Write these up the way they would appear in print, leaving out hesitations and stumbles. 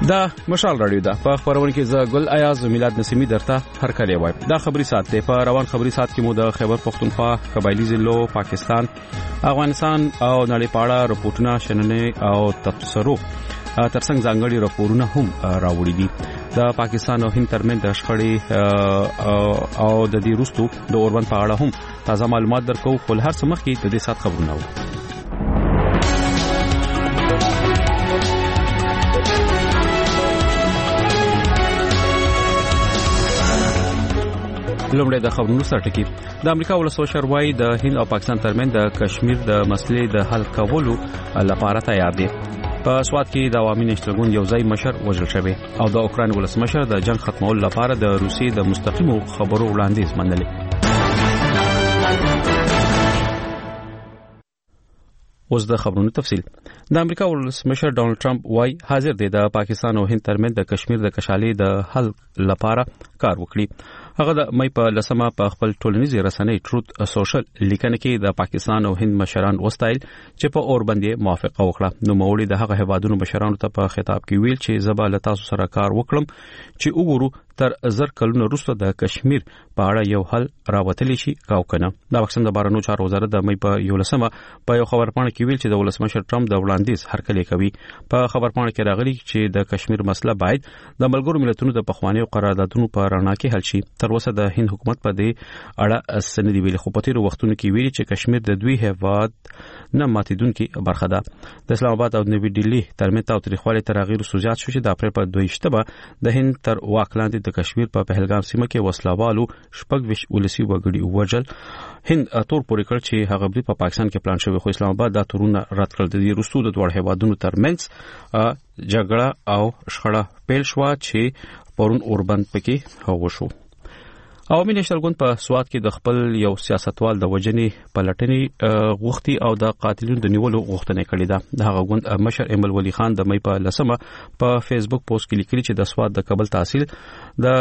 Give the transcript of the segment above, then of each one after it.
دا مشال رادیو ده په خبرونه کې ز ګل ایاز میلاد نسیمی درته هر کله وای دا خبري سات ته په روان خبري سات کې مو د خیبر پختونخوا قبایلی ضلعو پاکستان افغانستان او نړۍ پاړه رپورټونه شننه او تبصرو ترڅنګ ځانګړي راپورونه هم راوړي دي د پاکستان او هند ترمنځ د شخړې او د دې وروستو د اوربند په اړه هم تازه معلومات درکو خو هر څه مخکې د دې سات خبرونه و لومړی د خبرونو سرټکی د امریکا ولسمشر وايي د هند او پاکستان ترمنځ د کشمیر د مسلې د حل کولو لپاره تیار دي په سواد کې د عوامي نشټل ګوند یو ځای مشر وژل شوی او د اوکران ولسمشر د جنگ ختمولو لپاره د روسي د مستقیمو خبرو وړاندیز منلي اوس د خبرونو تفصیل د امریکا ولسمشر ډونالد ټرمپ وايي حاضر دی د پاکستان او هند ترمنځ د کشمیر د کشالې د حل لپاره کار وکړي هغه د مې په لسمه په خپل ټولنیزي رسنۍ ټروت سوشل لیکنه کې د پاکستان او هند مشران وستایل چې په اوربندې موافقه وکړه نو موري د هغه هوادونو مشرانو ته په خطاب کې ویل چې زبا له تاسو سره کار وکړم چې وګورو تر زر کلونو وروسته د کشمیر په اړه یو حل راوتلی شي او کنه دا وکسن د بارنو چارو وزارت د مې په یو لسمه په یو خبرپاڼه کې ویل چې د ولسمشر ټرمپ د وړاندیز هرکلی کوي په خبرپاڼه کې راغلي چې د کشمیر مسله باید د ملګرو ملتونو د پخوانیو قراردادونو په رڼا کې حل شي تر اوسه د هند حکومت په دې اړه سندې ویلي خو په تیر وختونو کې ویلي چې کشمیر د دوی هیواد نه ماتیدونکي برخه ده د اسلام آباد او نوی ډیلی ترمنځ تاوتریخوالی تر غیر سوجات شو چې د اپریل په 22 د هند تر واک لاندې د کشمیر په پهلګام سیمه کې وسلوالو شپږ ویش ولسی وګړي وژل هند تور پورې کړ چې هغه په پاکستان کې پلان شوی خو اسلام آباد دا تورونه رد کړل د روسو د دوه هیوادونو ترمنځ جګړه او شخړه پیل شو چې پرون اوربند پکې وشو عوامي نشټل ګوند په سواد کې د خپل یو سیاستوال د وجنې پلټنې غوښتي او د قاتلونو د نیولو غوښتنه کړې ده د هغه ګوند مشر ایمل ولی خان د مې په لسمه په فیسبوک پوسټ کې لیکلي چې د سواد د کابل تحصیل د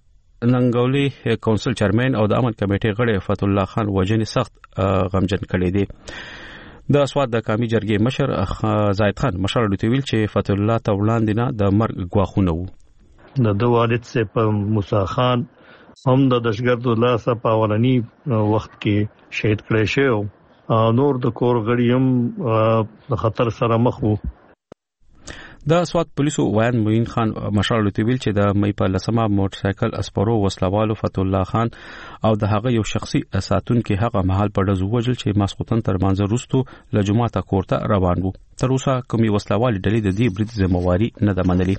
ننګولي کونسل چیرمن او د امن کمیټې غړي فتح الله خان وجنې سخت غمجن کړي دي د سواد د قومي جرګې مشر زاید خان مشر لوتویل چې فتح الله ته وړاندې نه د مرګ غواخونه وو د دوه والد سه په موسی خان هم د دشګردو لاسه په اولنی وخت کې شهید کړی شو نور د کور غړي هم د خطر سره مخ وو د سواد پولیسو ویان موین خان مشال لوتویل چې د مې په لسمه موټر سایکل اسپرو وسلوالو فتح الله خان او د هغه یو شخصي ساتون کې هغه محل په دزو وجل چې ماسخوتن تر منځ وروستو له جمعه کوړه روان وو تر اوسه کومي وسلوال ډلې د دې برید ذمہواری نه ده منلي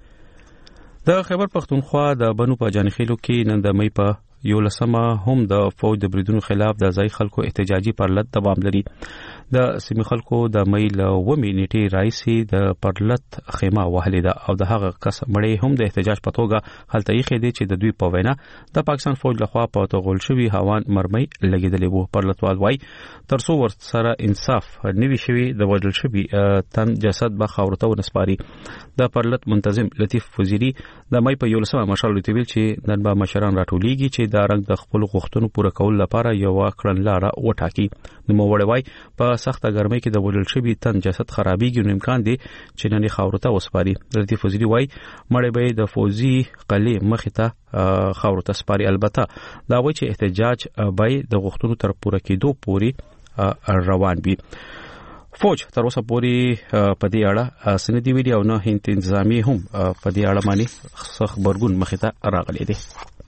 د خیبر پختونخوا د بنو په جانخیلو کې نن د مې په یو لسمه هم د فوج د بریدونو خلاف د ځای خلکو احتجاجي پرلط دوام لري د سیمې خلکو د مې له ومې نیټې راځي د پرلط خیمه وهلې ده او د هغه کس مړی هم د احتجاج په توګه هلته یې خېدي چې د دوی په وینا د پاکستان فوج لخوا په توغول شوی هوان مرمۍ لګیدلې وو پرلطوال وای ترڅو ور سره انصاف نوي شوی د وژل شوی تن جسد به خاورته ونسپاري د پرلط منتظم لطیف وزیری د مې په یو لسمه مشال لوتویل چې نن به مشران راټولېږي چې د رنګ د خپل غوښتنو پوره کول لپاره یو کړنلاره وټاکي نو وړوي په سخته ګرمۍ کې د وژل شوی تن جسد خرابېږي نو امکان دی چې نن خاورته وسپاري لطیف وزیری وای مړی به د فوزي قلعه مخې ته خاورته سپاري البته دا وایي چې احتجاج به د غوښتنو تر پوره کېدو پورې روان وي فوج تر اوسه پورې په دې اړه سندې ویډیو او نه هند انتظامی هم په دې اړه باندې سخت برګون مخې ته راغلي دي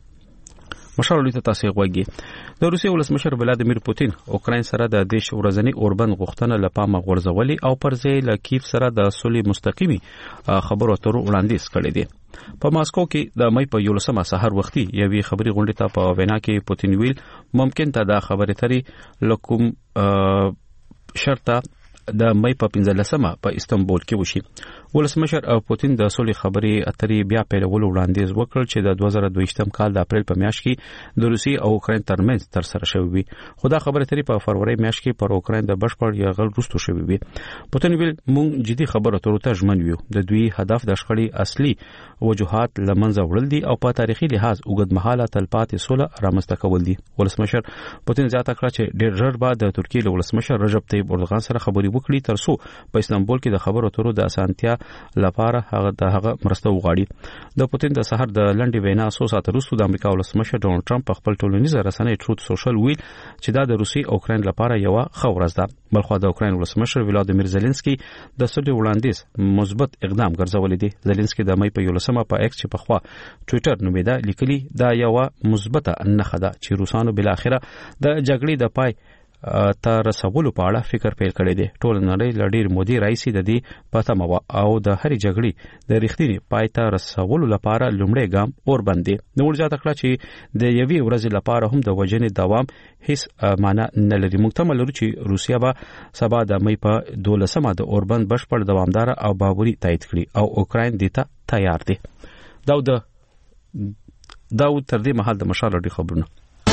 مشال ته تاسو غوږی د روسي ولسمشر ولادیمیر پوتین اوکرين سره د دیش ورځنی اوربند غوښتنه لپاره غورځولي او پرځې له کیف سره د سولې مستقيمي خبرو اترو وړاندیز کړي دي په ماسکو کې د مې په یو لسمه سحر وختي یوې خبري غونډه ته په وینا کې پوتین ویل ممکن ته دا خبره تري لکم شرطه د مې په 15مه په استنبول کې وشي ولسمشر پوتین د سولې خبرې اترې بیا پیلول وړاندیز وکړ چې د 2022 کال د اپریل په میاشت کې د روسي او اوکرين ترمنځ تر سره شوې وي خو دا خبره اترې په فروری میاشت کې پر اوکرين د بشپړ یغل رستو شوې وي پوتین ویل مونږ جدي خبره تر ته ژمن یو د دوی هدف د شخړې اصلي وجوهات لمنځه وړل دي او په تاریخي لحاظ اوږدمهاله تلپاتې سوله رامنځته کول دي ولسمشر پوتین زیاته کړه چې ډېر ژر بعد د ترکیې ولسمشر رجب طیب اردوغان سره خبري وړاندې وکړي ترڅو په استانبول کې د خبرو اترو د اسانتیا لپاره هغه مرسته وغواړي. د پوتین د سحر د لنډې وینا څو ساعت وروسته د امریکا ولسمشر ډونالد ټرمپ په خپل ټولنیزه رسنۍ ټروت سوشل ویل چې دا د روسي او اوکرين لپاره یو ښه ورځ ده. بلخو د اوکرين ولسمشر ولادیمیر زيلنسکي د سولې وړاندیز مثبت اقدام ګرځولې دي. زيلنسکي د مې په 11 په ایکس چې په خوا ټوئیټر نومیده لیکلي دا یو مثبته نښه ده چې روسانو بل اخره د جګړې د پای تر رسولو په اړه فکر پیل کړی دی. ټول نړۍ لډیر مودي رئیسي د دې پته مو او د هرې جګړې د ریښتینی پای ته رسولو لپاره لومړی ګام اور باندې نو ورځا تکړه چې د یوې ورځې لپاره هم د وجنې دوام هیڅ معنا نه لري. موږ ته لرو چې روسیا به سبا د مې په 12مه د اوربند بشپړ دوامدار او بابوري تایید کړي او اوکرين دې ته تیار دي. داود تر دې مهال د مشال لري خبرونه.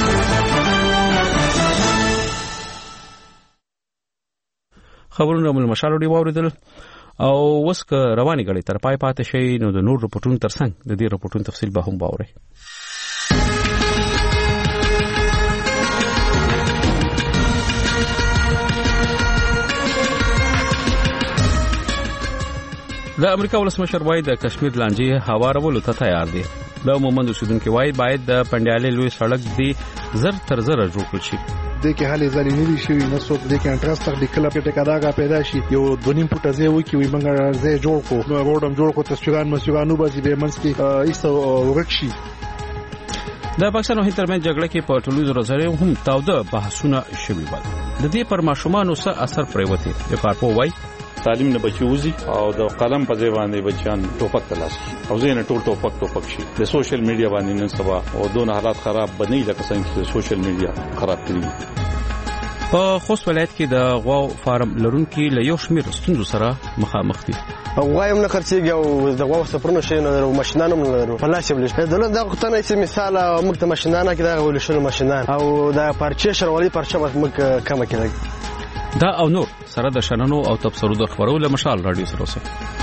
خبرونه مل مشالوړي واوریدل او وس ک رواني غړي تر پای پاتې شي نو د نور رپورټونو ترڅنګ د دې رپورټونو تفصیل به هم باوري. د امریکا ولسمشر وای د کشمیر لانجې هوارولو ته تیار دي. د مومند اوسیدونکو وای باید د پندیالې لوی سړک دی زر تر زر جوړ کړي شي. د کې حالې ځلې نه دي شوی نه څوک د کې انټرست تر د کله په ټکاداګه پیدا شي یو دونیم پټه ځای وکی وي منګه ځای جوړ کو نو روډم جوړ کو تصویران مسیوانو باسي به منځ کې ایسو ورکشي. د پاکستان او هند ترمنځ جګړه کې په ټولنیزو رسنیو هم تاوده بحثونه شوي ول. د دې پر ماشومان څه اثر پریوتی. د کارپو وای تعلیم نه بچي وزي او د قلم په ځای باندې بچیان ټوپک تلاش او زین ټول ټوپک شي. د سوشل میډیا باندې نن سبا او دون حالات خراب بنئ لکه څنګه چې سوشل میډیا خراب کړی. په خوست ولایت کې د غوا فارم لرونکو له یو شمیر ستونزو سره مخامخ دي. غوایم نه خرڅيږي او د غوا سفرونو شي نه ماشينانو نه په لاس بلش. دولت دا غوښتنه چې مثال موږ ته ماشينانه کې دا ولشل ماشينان او دا پارچې شروالي پارچه موږ کم کړی. دا او نور سره د شننو او تبصرو د خبرولو مشال رادیو سره اوسه.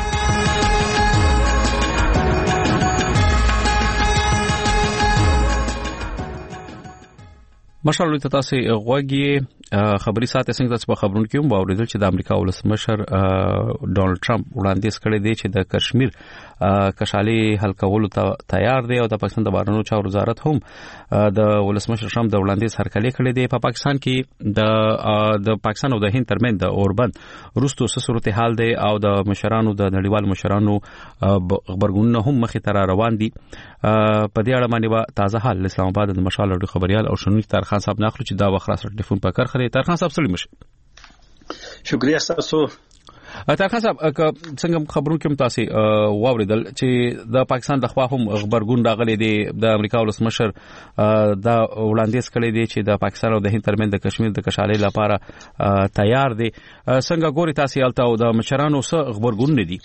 مشال ته تاسو غوږی خبري ساعت څنګه چې په خبرونو کې هم باورېدل چې د امریکا ولسمشر ډونالد ټرمپ وړاندیز کړی دی چې د کشمیر کشالي حل کولو ته تیار دی او د پاکستان د بهرنیو چارو وزارت هم د ولسمشر ټرمپ د وړاندیز هرکلی کړی دی. په پاکستان کې د پاکستان او د هند ترمنځ د اوربند روستو صورتحال دی او د مشرانو د نړیوال مشرانو خبرګونونه هم مخې ته روان دي. په دې اړه باندې تازه حال اسلام آباد د مشال لري خبريال او شنوی ترخان صاحب ناخلو چې دا وخت سره ټلیفون په کار خري. ترخان صاحب سلام شه. شکریہ تاسو. ترخان صاحب څنګه خبرونه کوم تاسو واوریدل چې د پاکستان د خوا هم خبرګون راغلي دي د امریکا ولسمشر دا وړاندیز کړی دی چې د پاکستان او د هند ترمنځ د کشمیر د کشالي لپاره تیار دي. څنګه ګوري تاسو الته او د مشرانو څخه خبرګون دي؟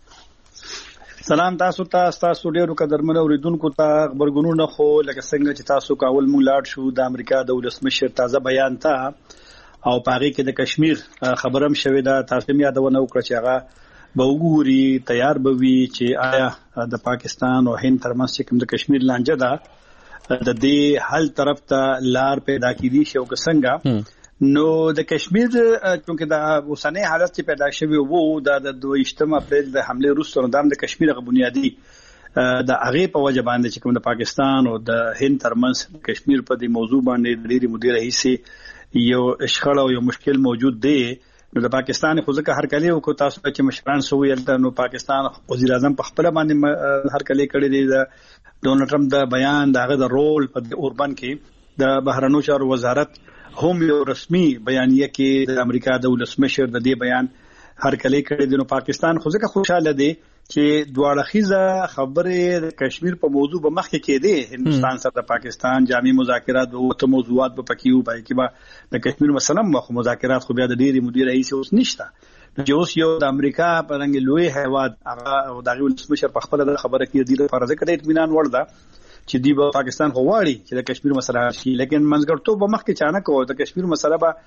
سلام تاسو ډیرو قدرمنو اوریدونکو ته خبرګونونه خو لکه څنګه چې تاسو کاول مونږ لاړ شو د امریکا د ولسمشر تازه بیان ته او پاره کې د کشمیر خبرم شوې ده. تاسو مې یادونه وکړه چې هغه به وګوري تیار به وي چې آیا د پاکستان او هند ترمنځ کوم د کشمیر لانجه ده د دې حل طرف ته لار پیدا کیدی شي او څنګه نو د کشمیر چې د اوسنۍ حالت چې پیدا شوی وو د 22 اپریل د حمله روسو نظام د کشمیر غو بنیادی د هغه په وجه باندې چې کوم د پاکستان او د هند ترمنځ کشمیر په دې موضوع باندې ډېری مدیر رئیسي یو اشخاص او یو مشکل موجود دی. نو د پاکستان خو ځکه هر کلی او تاسو چې مشران سوې الته نو پاکستان وزیر اعظم په خپل باندې هر کلی کړی دی د ډونالد ټرمپ د بیان دغه د رول په اوربند کې د بهرنیو چارو وزارت هم یو رسمي بیانیه کې د امریکا د ولسمشر د دې بیان هر کلی کړی دی. نو پاکستان خو ځکه خوشاله دی چې دواړه خيزه خبره د کشمیر په موضوع به مخکې کېده. هندستان سره د پاکستان جامع مذاکرات او ته موضوعات به پکېو پای کې به د کشمیر مسله مخ مذاکرات خو بیا د ډېری مدیر رئیس اوس نشته. چې اوس یو د امریکا په رنګ لوی هیواد هغه د ولسمشر په خپل د خبره کې د لپاره ځکه د اطمینان وړ ده چې دی به پاکستان غواړي چې د کشمیر مسله شي. لیکن منځګړتوب به مخکې چانه کوو د کشمیر مسله به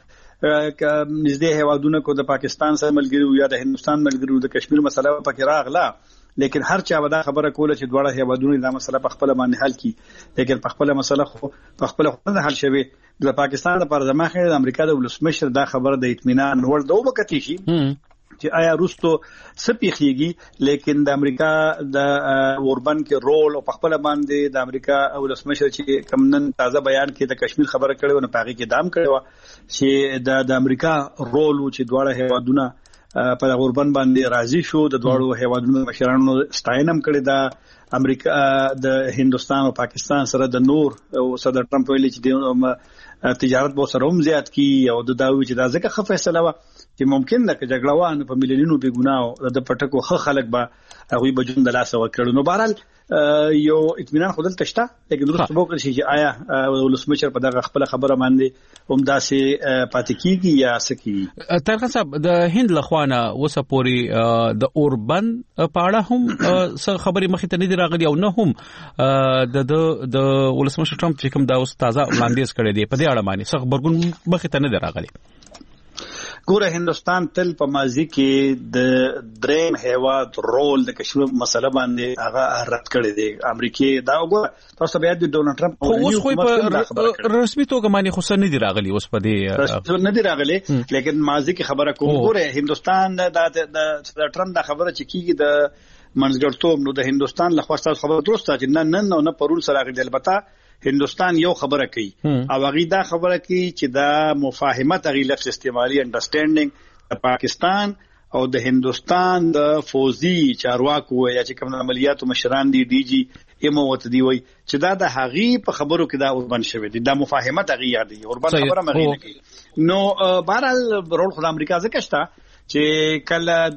نږدې هیوادونو کو د پاکستان سره ملګری یا د هندستان ملګری د کشمیر مسله په کې راغله لیکن هر چا ودا خبره کوله چې دواړه هیوادونو دا مسله په خپل باندې حل کړي، لیکن په خپل مسله خو په خپل نه حل شوی. د پاکستان لپاره د مخه د امریکا د ولسمشر دا خبره د اطمینان ور د وبکتی شي چې آیا روسو سپیخيږي، لیکن د امریکا د اوربن کې رول او په خپل باندې د امریکا ولسمشر چې کم نن تازه بیان کې د کشمیر خبره کړې و نه پاګه کې دام کړو چې د امریکا رول چې دواړه هیوادونه په اوربن باندې راضي شو. د دواړو هیوادونو مشرانو ستاینم کړی دا امریکا د هندستان او پاکستان سره د نور او صدر ټرمپ ویلي چې تجارت به سره هم زیات کی او د داوی چې دا ځکه ښه فیصله و چې ممکن ده چې جګړهوان په ملیونونو بے ګناه د پټکو ښه خلک به هغه بجون د لاس ورکړي. نو بهرحال یو اطمینان خودل تشتا، لیکن درست وګورئ چې آیا ولسمشر په دغه خپل خبره باندې همداسې پاتې کیږي یا سکی. طارق صاحب د هند لخوانه وسپوري د اوربن په اړه هم خبري مخې ته نه دی راغلي او نه هم د ولسمشر ټرمپ چې کوم دا اوس تازه وړاندیز کړی دی په دې اړه باندې څه خبرګون مخې ته نه دی راغلي. ګوره هندستان تل په ماضي کې د دریم هیواد رول د کشمیر مسله باندې هغه رد کړی دی. امریکای دا وګوره تاسو بیا د ډونالد ټرمپ اوس خو په رسمي توګه باندې خو نه دی راغلی، اوس په دې نه دی راغلی، لیکن ماضي کې خبره کوم. ګوره هندستان د ټرمپ دا خبره چې کیږي د منځګړتوب، نو د هندستان لخوا تاسو خبره درسته چې نه نه پرون سره غوډل البته هندستان یو خبره کوي او هغه دا خبره کوي چې دا مفاهمت هغه لفظ استعمالي انډرستانډینګ د پاکستان او د هندستان د فوزي چارواکو یا چې کوم عملیاتو مشران دي ډي جی ایمو وت دی وای چې دا د هغه په خبرو کې دا اوربن شوی دی، دا مفاهمت هغه یاد دی اوربن خبره مغې کوي. نو بهرحال رول خو د امریکا ځکه شته چې کله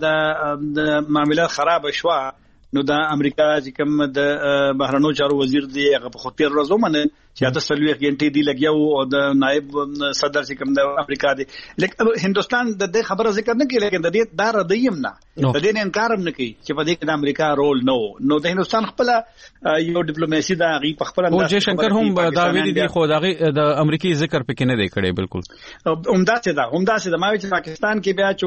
د معاملات خراب شوه نو د امریکا چې کوم د بهرنیو چارو وزیر دی هغه په خطر ورځو باندې چې د سلويخ غنټې دی لګیاو او د نائب صدر چې کوم د امریکا دی، لیکن هندستان د دې خبره ذکر نه کوي، لیکن د دې دا ردیم نه د دې انکار هم نه کوي چې په دې کې د امریکا رول نو د هندستان خپل یو ډیپلوماسي دا غي په خپل انداز او جیشنکر هم دا ویلي دی خو دا د امریکای ذکر پکې نه دی کړی. بالکل همداسې د ماوي چې پاکستان کې بیا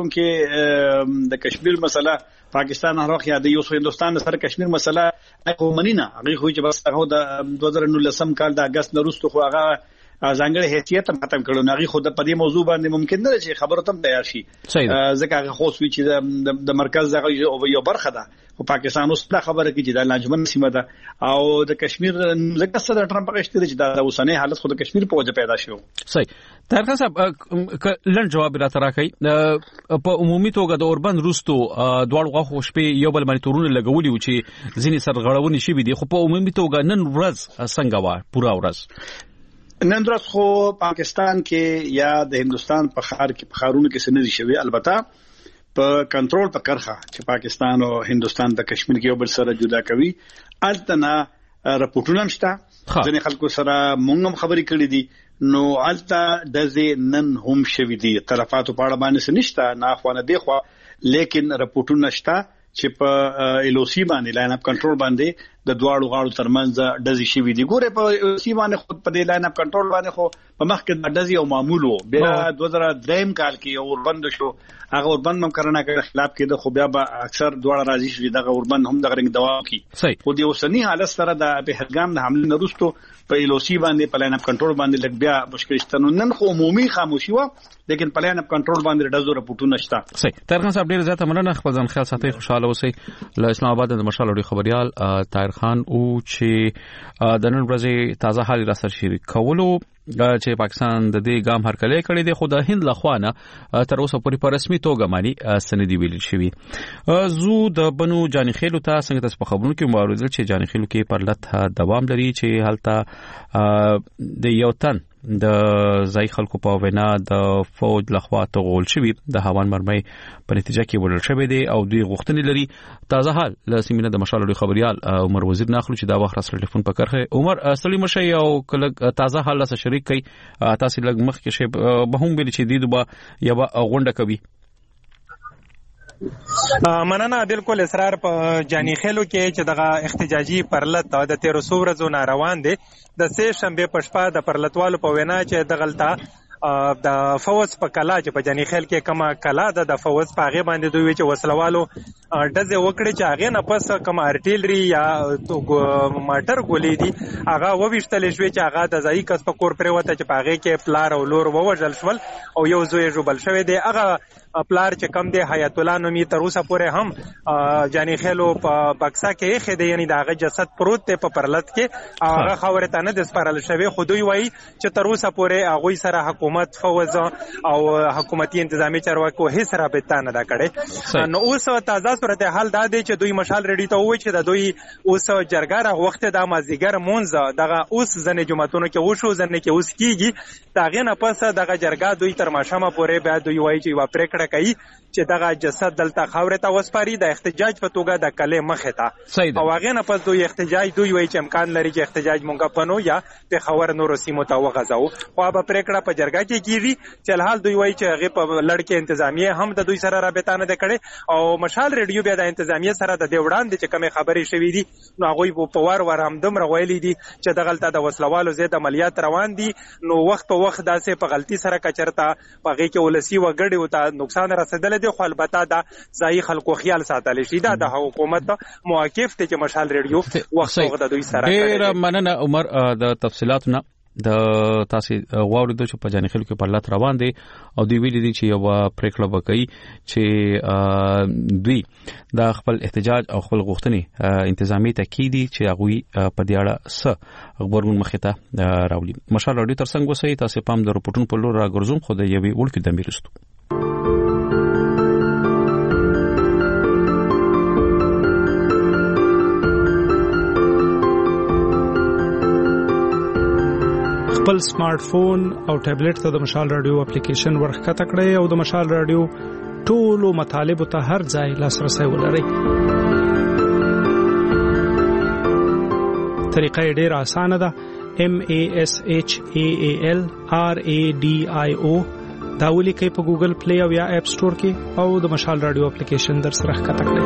چونکه د کشمیر مسله پاکستان هغه یاد یو هندستان سره کشمیر مسله هغه منینه هغه خو چې بس هغه د 2019 کال د اگست نورستو خو هغه ځانګړی حیثیت ختم کړو، نغي خود په دې موضوع باندې ممکن نه چې خبرو تم تیار شي ځکه هغه خو سوي چې د مرکز دغه یو برخه ده او پاکستان اوس دا خبره کوي چې د لانجمن سیمه ده او د کشمیر ځکه صدر ټرمپ غوښتي چې دا اوسنۍ حالت خود کشمیر په وجه پیدا شو. صحیح. طارق صاحب لن جواب را تراکای په عمومي توګه د اوربن روستو دوړ غوښ شپې یو بل باندې تورونه لګولي و چې ځینې سرغړونې شي دي، خو په عمومي توګه نن ورځ څنګه و پورا ورځ نن ورځ خو پاکستان کې یا د هندستان په خار کې په خارونو کې سندري شوی، البته په کنټرول په کرخه چې پاکستان او هندستان د کشمیر کې یو بل سره جدا کوي التنا راپورټونه نشته، ځینې خلکو سره مونږ هم خبرې کړې دي، نو الته د نن هم شوی دي طرفاتو په اړه باندې نشته نه خوانه دی خو، لیکن راپورټونه نشته چې په ال او سی باندې لاین اپ کنټرول باندې د دواړو غاړو ترمنځ دزي شوی دي. ګوره په ال او سی باندې خود په لاین اپ کنټرول باندې خو په مخ کې د دزي او معمولو بیا 2003 کال کې اوربند شو، هغه اوربند هم کرنا کې خلاف کې د خو بیا به اکثر دواړه راضي شوی دغه اوربند هم دغه رنګ دوام کوي. خو د اوسنی حالت سره د بهرګام د حمله نرستو په ال او سی باندې په لاین اپ کنټرول باندې لګ بیا مشکل شته، نن خو عمومي خاموشي و لیکن په لاین اپ کنټرول باندې دزو راپورټونه شته. صحیح. طارق صاحب ډیر زیاته مننه، خپل ځان خیال ساتئ، خوشاله اوسئ. له اسلام آباد د مشال اوري خبريال طاهر خان او چې د نن ورځې تازه حال را سره شریک کولو چې پاکستان د دې ګام هرکلی کړی دی، خو د هند لخوانه تر اوسه پورې په رسمي توګه باندې سندې ویل شوی. زو د بنو جانخیلو ته څنګه تاسو په خبرونو کې معلومات چې جانخیلو کې پر لته دوام لري چې حالت د یو تن د ځای خلکو په وینا د فوج لخوا تغول شوی د هوان مرمۍ په نتیجه کې وړل شوی دی او دوی غوښتنې لري. تازه حال له سیمینه د مشال خبريال عمر وزیر ناخلو چې دا وخت سره ټلیفون پکړه. عمر اصلي مشه یو کله تازه حال سره شریک کوي، تاسو لږ مخ کې شی به هم ویل چې دی دوه یا غونډه کوي. مننه. بالکل اصرار په جانی خیلو کې چې دغه احتجاجي پرلط د 1300 ورځو روان دي. د سه شنبه په شپه د پرلطوالو په وینا چې د غلطه د فوز په کلا چې په جنی خیل کې کما کلا د فوز په هغه باندې دوی چې وسلوالو ډزه وکړي چې هغه نه پس کما ارټیلری یا ماټر ګولې دي هغه وویشتل شوې چې هغه د ځای کس په کور پرې وته چې په هغه کې پلار او لور ووجل شول او یو زوی جوړ شوی دی. هغه پلار چې کم دی حیات الله نومي تر اوسه پورې هم جنی خیلو په بکسا کې خېده یعنی داغه جسد پروت ته په پرلط کې هغه خبره ته نه د سپارل شوی خو دوی وایي چې تر اوسه پورې هغه سره حکومت فوز او حکومتي انتظامی چارواکو هیڅ رابطه نه دا کړي. نو اوس تازه صورتحال دا دی چې دوی مشال ریډي ته وایي چې د دوی اوس جرګه راغ وخت د مازیګر مونځ دغه اوس ځنې جمعتونو کې وشو ځنې کې اوس کیږي داغه نه پس دغه جرګه دوی تر ماشامه پورې بیا دوی وایي چې پریکړه کوي چې دغه جسد دلته خاورې ته وسپاري د احتجاج په توګه د کلې مخې ته او هغه نه پس دوی احتجاج دوی وایي چې امکان لري چې احتجاج مونږه پنو یا په خبر نور سیمو ته وغځاو خو به پریکړه په جرګه کې کیږي چې الحال دوی وایي چې هغه په لړکې انتظامیه هم د دوی سره رابطه نه کړي او مشال ریډیو بیا د انتظامیه سره د دیوړان د چې کومه خبرې شوې دي نو هغه په وار هم دم روایلی دي چې دغلته د وسلوالو زیات عملیات روان دي نو وخت په وخت داسې په غلطي سره کچرتا پغې کې ولسی وګړي وته نقصان رسیدل دي خو البته دا ځای خلکو خیال ساتل شي دا د حکومت موقف ته چې مشال ریډیو وخت وخت د دوی سره ډیر مننه عمر د تفصيلاتونه د تاسو واورید چې په جانخیل کې پرلط روان دي او دوی ویلي دي چې یو پریکړه وکړي چې دوی د خپل احتجاج او خپل غوښتنې انتظامی تاکیدي چې هغه په دې اړه څه خبرونه مخې ته راولي. مشال راډیو ترڅنګ وسې تاسو پام د رپورټونو په لور راګرځوم خو د یوې وړکې د میرستو خپل سمارټ فون او ټابلیټ ته د مشال رادیو اپلیکیشن ورخته کړئ او د مشال رادیو ټولو مطالب ته هر ځای لاسرسي ولرئ. طریقه ډیره اسانه ده. MASHAAL RADIO دا ولیکئ په ګوګل پلی او یا اپ سٹور کې او د مشال رادیو اپلیکیشن در سره ښکته کړئ.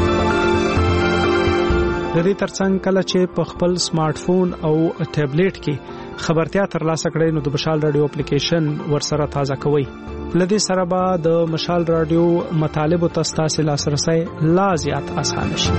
د دې ترڅنګ کله چې په خپل سمارټ فون او ټابلیټ کې خبرتیا ترلاسه کړئ نو د مشال رادیو اپلیکیشن ورسره تازه کوئ. لدې سره به د مشال رادیو مطالب او تاسو لاسرسي لا زیات آسان شي.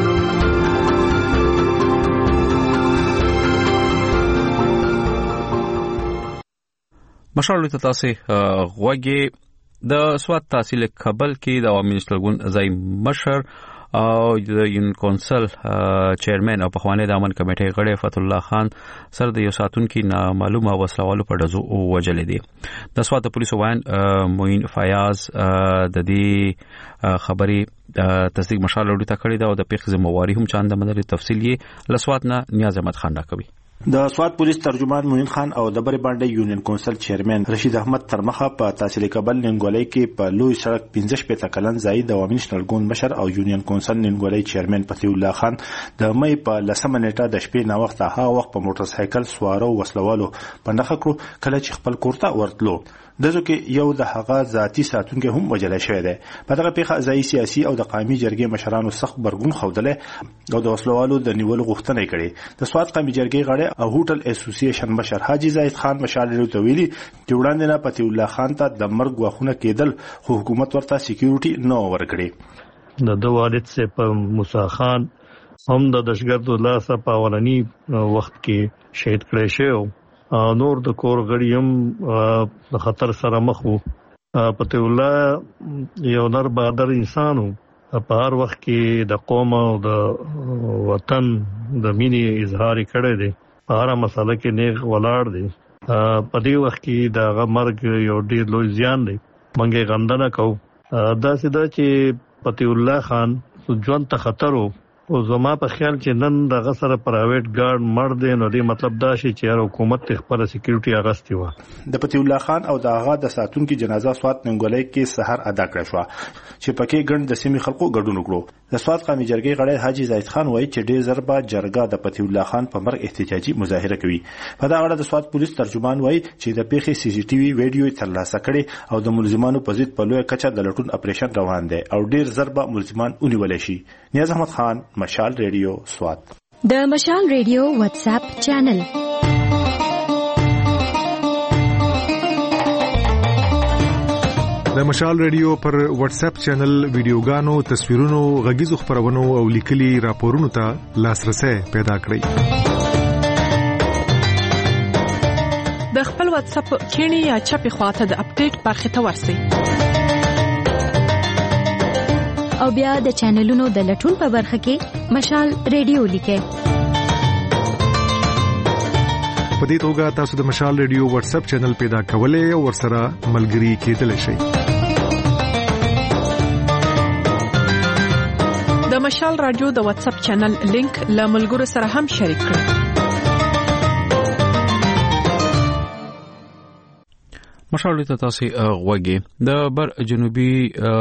مشال ته تاسو غوږی د سواد تحصیل کابل کې د عوامي نشلګون ځای مشر او د یونین کونسل چیرمن او پخوانی د امن کمیټې غړی فتح الله خان سره د یو ساتون کې نامعلومه وسلوالو په ډزو وجل دي. د سواد پولیسو وایي موین فیاض د دې خبري تصدیق مشال وروړي تا کړی دا او د پیښې ذمہواری هم چاند منلي تفصیل یې لسواد نه نیاز احمد خان راکوي. د سواد پولیس ترجمان موین خان او د بری باندې یونین کونسل چیرمن رشید احمد ترمخه په تحصیل کابل ننګولۍ کې په لوی سړک 15 کلن ځای د عوامي نشلګون مشر او یونین کونسل ننګولۍ چیرمن فتح الله خان د مې په 10 نیټه د شپې نا وخت هغه وخت په موټر سایکل سوارو وسلوالو په نخ کړو کله چې خپل کورته ورتلو دغه کې یو د هغه ذاتی ساتونکو هم وجل شوی دی. په دغه پیښه ځای سیاسي او د قومي جرګې مشرانو سخت برګون خوده او د وسلوالو د نیولو غوښتنه کړې. د سواد قومي جرګې غړي او هوټل اسوسییشن مشر حاجی زاید خان مشال ته ویلي چې وړاندې نه فتح الله خان ته د مرګ واخونه کېدل خو حکومت ورته سکیورټي نو ورکړي. د دوه والد سے په موسی خان هم د دشګردو لاسه په اولنی وخت کې شهید کړی شو. نور د کور غړي هم د خطر سره مخ وو. فتح الله یو نر بهادر انسان وو په هر وخت کې د قوم او د وطن د مینې اظهار کړی دی. په هر مسله کې نیغ ولاړ دی. په دې وخت کې د مرګ یو ډیر لوی زیان دی. منګه غندنه کو دا سیده چې فتح الله خان ژوند ته خطر وو او زما په خیال چې نن د غسر پرایویټ ګارد مړ دی نو دې مطلب دا شي چې حکومت خپل سکیورټي اغستې و. د فتح الله خان او د هغه د ساتونکو جنازه سواد ننګولۍ کې سحر ادا کړ شو چې پکې ګڼ د سیمې خلکو ګډون وکړو. د سواد قومي جرګې غړی حاجی زاید خان وایي چې ډېر ضربه جرګه د فتح الله خان په مرګ احتجاجي مظاهره کوي. په دا اړه د سواد پولیس ترجمان وایي چې د پیښې سی سی ټي وي ویډیو ترلاسه کړي او د ملزمانو په ضد په لوی کچه د لټون اپریشن روان دی او ډېر ضربه ملزمان ونیول شي. نیاز احمد خان مشال ریډیو سواد. د مشال ریډیو واتس اپ چینل د مشال ریډیو پر واتس اپ چینل ویډیوګانو، تصویرونو، غږیزو خبرونو او لیکلي راپورونو ته لاسرسي پیدا کړئ. د خپل واتس اپ کینی یا چپی خواته د اپډیټ برخه ته ورسئ او بیا د چینلونو د لټون په برخه کې مشال ریډیو لیکئ. په دې توګه تاسو د مشال ریډیو واتس اپ چینل پیدا کولای او ورسره ملګري کېدلی شئ. د مشال رادیو د واتس اپ چینل لینک له ملګرو سره هم شریک کړئ. مشال ته تاسو غوږی د بر جنوبي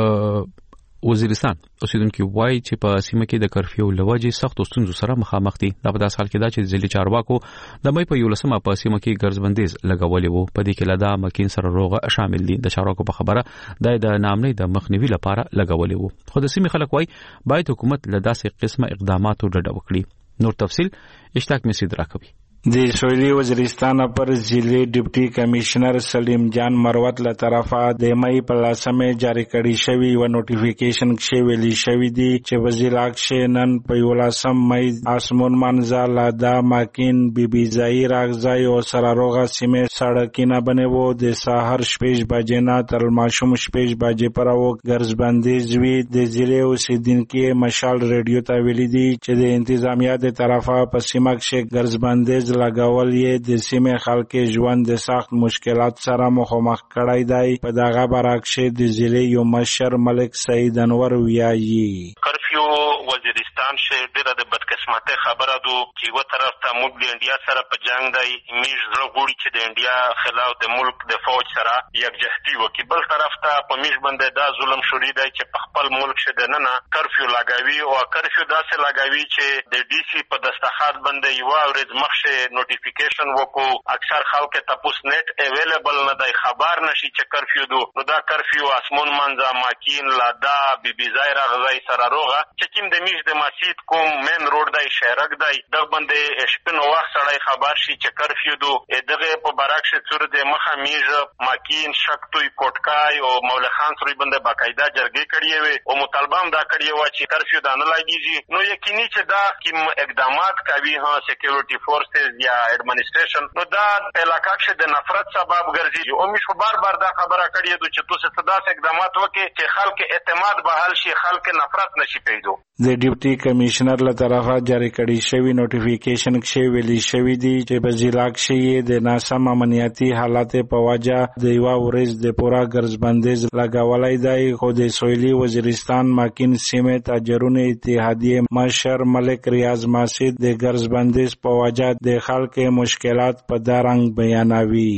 وزیرستان اوسیدونکو وایي چې په سیمه کې د کرفیو لوجې سخت ستونزو سره مخامخ دي. دا په داس حال کې دا چې ځلې چارواکو د مې په 11 په سیمه کې ګرځبندیز لګولې وو. په دې کې لدا مکین سره روغه شامل دي. د چارواکو په خبره د نامنۍ د مخنیوي لپاره لګولې وو. خو د سیمه خلک وایي باید حکومت لداسې قسمه اقداماتو ډډه وکړي. نور تفصيل اشتاق مسعود راکوي. د سویلي وزیرستان پر ضلع ډیپټي کمشنر سلیم جان مروت له طرفه د مې په لاسمه جاری کړی شوی و نوټیفیکیشن کې ویلي شوی دی چې وزیر اکشنن په 11 مې اسمون منځه لادا ماکین بیبي ځای راغځای او سره روغه سیمه سړکینه بنوو. د سحر شپږ بجې نه تر ماشوم شپږ بجې پراو ګرځبندیز وی. د ضلع اوسیدونکو مشال ریډیو ته ویلي دی چې د انتظامیه د طرفه په سیمه کې ګرځبندیز لګول یې د سیمه خلک ژوند د سخت مشکلات سره مخامخ کړای دی. په دغه برعکس د ضلع یو مشر ملک سید انور ویایي کرفیو وزیرستان شه ډیره د بدقسمته خبره دو چې و طرف ته موږ د انډیا سره په جنگ دی میږ زغوړي چې د انډیا خلاف د ملک د فوج سره یکجهتي وکي. بل طرف ته په میږ باندې دا ظلم شوړي دی چې په خپل ملک شه د نن کرفیو لګاوي او کرفیو داسې لګاوي چې د ډي سي په دستخط باندې یو ورځ مخشه نوټیفیکیشن وکړو. اکثر خلک ته پوس نت اویلیبل نه دی، خبر نشي چې کرفیو دو. نو دا کرفیو اسمون منځه ماکین لادا بیبي ځای راغځای سره روغه چې کوم د میږ د مسجد کوم مین روډ دی شهرک دی دغه باندې شپنو وخت سړی خبر شي چې کرفیو دو. دغه په برعکس څور د مخه میږ ماکین شکتوی کوټکای او مولا خان سوري باندې باقاعده جرګې کړې وي او مطالبه هم دا کړې و چې کرفیو دا نه لګیږي. نو یقیني چې دا کوم اقدامات کوي ها سکیورټي فورسز یا ایڈمنسٹریشن نو دا علاقہ کې د نفرت سبب ګرځي. او موږ بار دا خبره کړې ده چې تاسو ته داسې اقدامات وکړي چې خلک اعتماد بحال شي، خلک نفرت نشي پیدا. د ډیپټي کمشنر له طرفه جاری کړی شوی نوټیفیکیشن کې ویلي شوی دی چې په ضلع کې د ناسم امنیتي حالات په وجه د یو ورځ د پورا ګرځبندیز لګولای دی. خو د سویلي وزیرستان ماکین سیمه تاجرونو اتحادیه مشر ملک ریاض ماسید د ګرځبندیز په وجه د خلکو مشکلات په دارنګ بیانوي.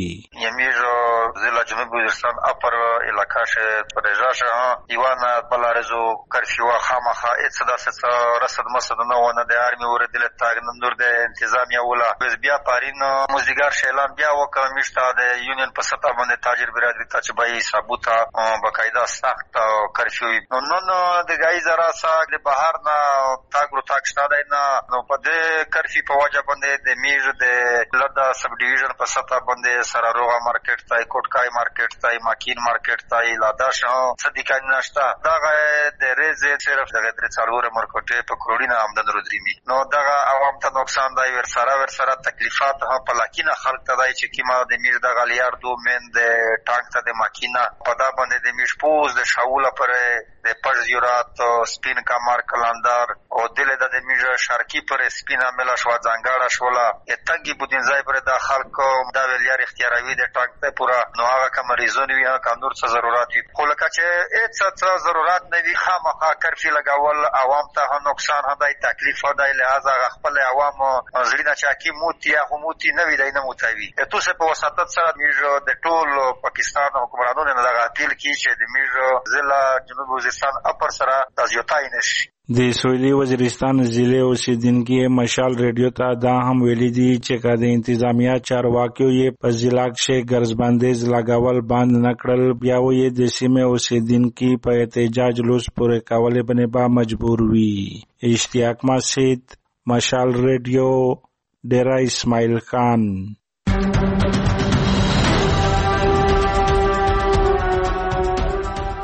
ضلع جنوبی وزیرستان اپر علاقہ سے پریجاش ایوان بلارزو کرفیو خامخا اتصدا ست رصد مسد نو نه د ارمی ور دل تاګ نندور د انتظامیه ولا بیا پارین موزیګار شیلان بیا وکړ میشته د یونین په ستا باندې تاجر برادری ته چې بای ثابوتا بقاعده سخت کرفیو نو د گای زرا ساګ د بهر نه تاګرو تاکشتا دی نه نو په د کرفی په وجه باندې د میژ د لدا سب ډیویژن په ستا باندې سره روغه مارکیټ تای کوټکای مارکیټ تای ماکین مارکیټ تای لاداش صدیقان نشتا دا د ریزه صرف د غیر څلور مارکیټ په کروڑینه آمدن رودريمي نو دا عوام ته نقصان دی ور سره تکلیفات په لاکینه خلک ته دی چې کیما د میژ د غلیار دو من د ټانک ته د ماکینه په دا باندې د میژ پوز د شاوله پر د پرزیورات سپین کمر کلندر او دله د میژ شرقي پر سپینا ملا شو ځنګاړه شولا اتګي بودین ځای پر د خلکو دا ویلار اختیاروي د ټانک ته پورا نو هغه کوم ریزون وی هغه نور څه ضرورت وي خو لکه چې څه ضرورت نه وي خامخا کرفي لګول عوام ته نقصان هداي تکلیف هداي لہذا خپل عوام زړه چې کی موتی هغه موتی نه وی دینه موتوي ته څه په وساتت سره میژ د ټول پاکستان حکومتانو نه لغا تل کی چې د میژ ضلع جنوب وزیرستان اپر سره تاسیوتای نشي. د سویلي وزیرستان ضلع اوسیدونکو مشال ریډیو ته دا هم ویلي دي چې کله انتظامیه چارواکیو یې په ضلع کې ګرځبندیز لګاول باندې نکړل بیا یې د سیمه اوسیدونکو په احتجاج لوس پورې کولې باندې با مجبور وي. اشتیاق مسعود مشال ریډیو ډیرا اسماعیل خان.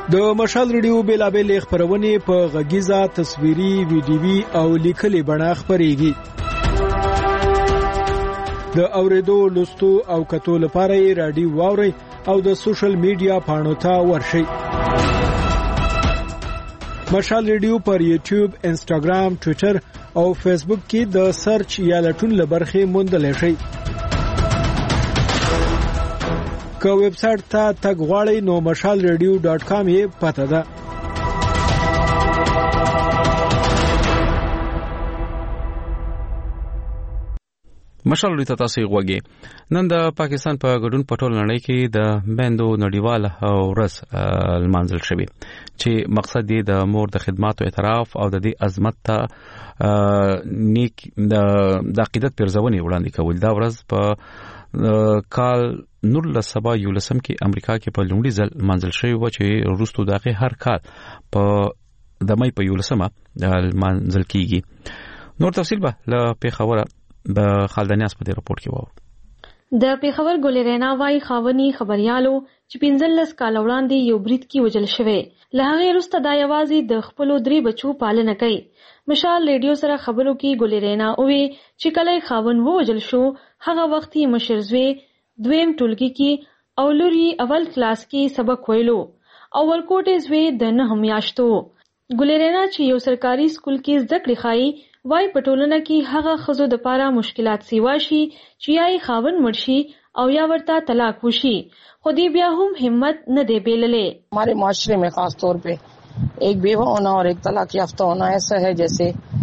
د مشال ریډیو بیلابل خبرونه په غږیزه تصویري ویډیوي او لیکلي بڼه خبريږي. د اوریدو لوستو او کتو لپاره رادیو واوري او د سوشل میډیا پاڼو ته ورشي. مشال ریډیو پر یوټیوب، انسټاګرام، ټوئیټر او فیسبوک کې د سرچ یا لټون لبرخه موندل شي. که ویب سټ ته تګ غواړئ نو mashalradio.com یې پته ده. مشال ریډیو ته تاسو غوږی. نن د پاکستان په ګډون پټول نړۍ کې د میندو نړیواله ورځ لمانځل شوی چې مقصد یې د مور د خدماتو اعتراف او د دې عظمت ته نیک د عقیدت پرځونې وړاندې کول. دا ورځ په کال 1917 کې امریکا کې په لومړي ځل منځل شوی و چې وروسته دغه هر کال په د مې په 19 منځل کیږي. نور تفصیل به له پیښور د خالدانیاس په رپورت کې وو. د پیښور ګلرینا وای خاوني خبريالو چې 15 کال وړاندې یو برید کې وجل شوی. له هغه وروسته دا یوازې د خپل 3 بچو پالنه کوي. مشال ریډیو سره خبرو کې ګلرینا اوې چې کله خاون ووجل شو هغه وخت یې مشرزوی دویم ټولګي کې او لوري اول کلاس کې سبق ویلو او ورکوټې زوی د 9 میاشتو. ګلرینا چې یو سرکاري سکول کې زده کړې خای وای پټولنه کې هغه خزو د پاره مشکلات سیوا شي چې یای خاون مرشي او یا ورته طلاق وشي خو دې بیا هم همت نه دی بیللې. हमारे معاشरे में खास तौर पे एक बेवा होना और एक तलाक याफ्ता होना ऐसा है जैसे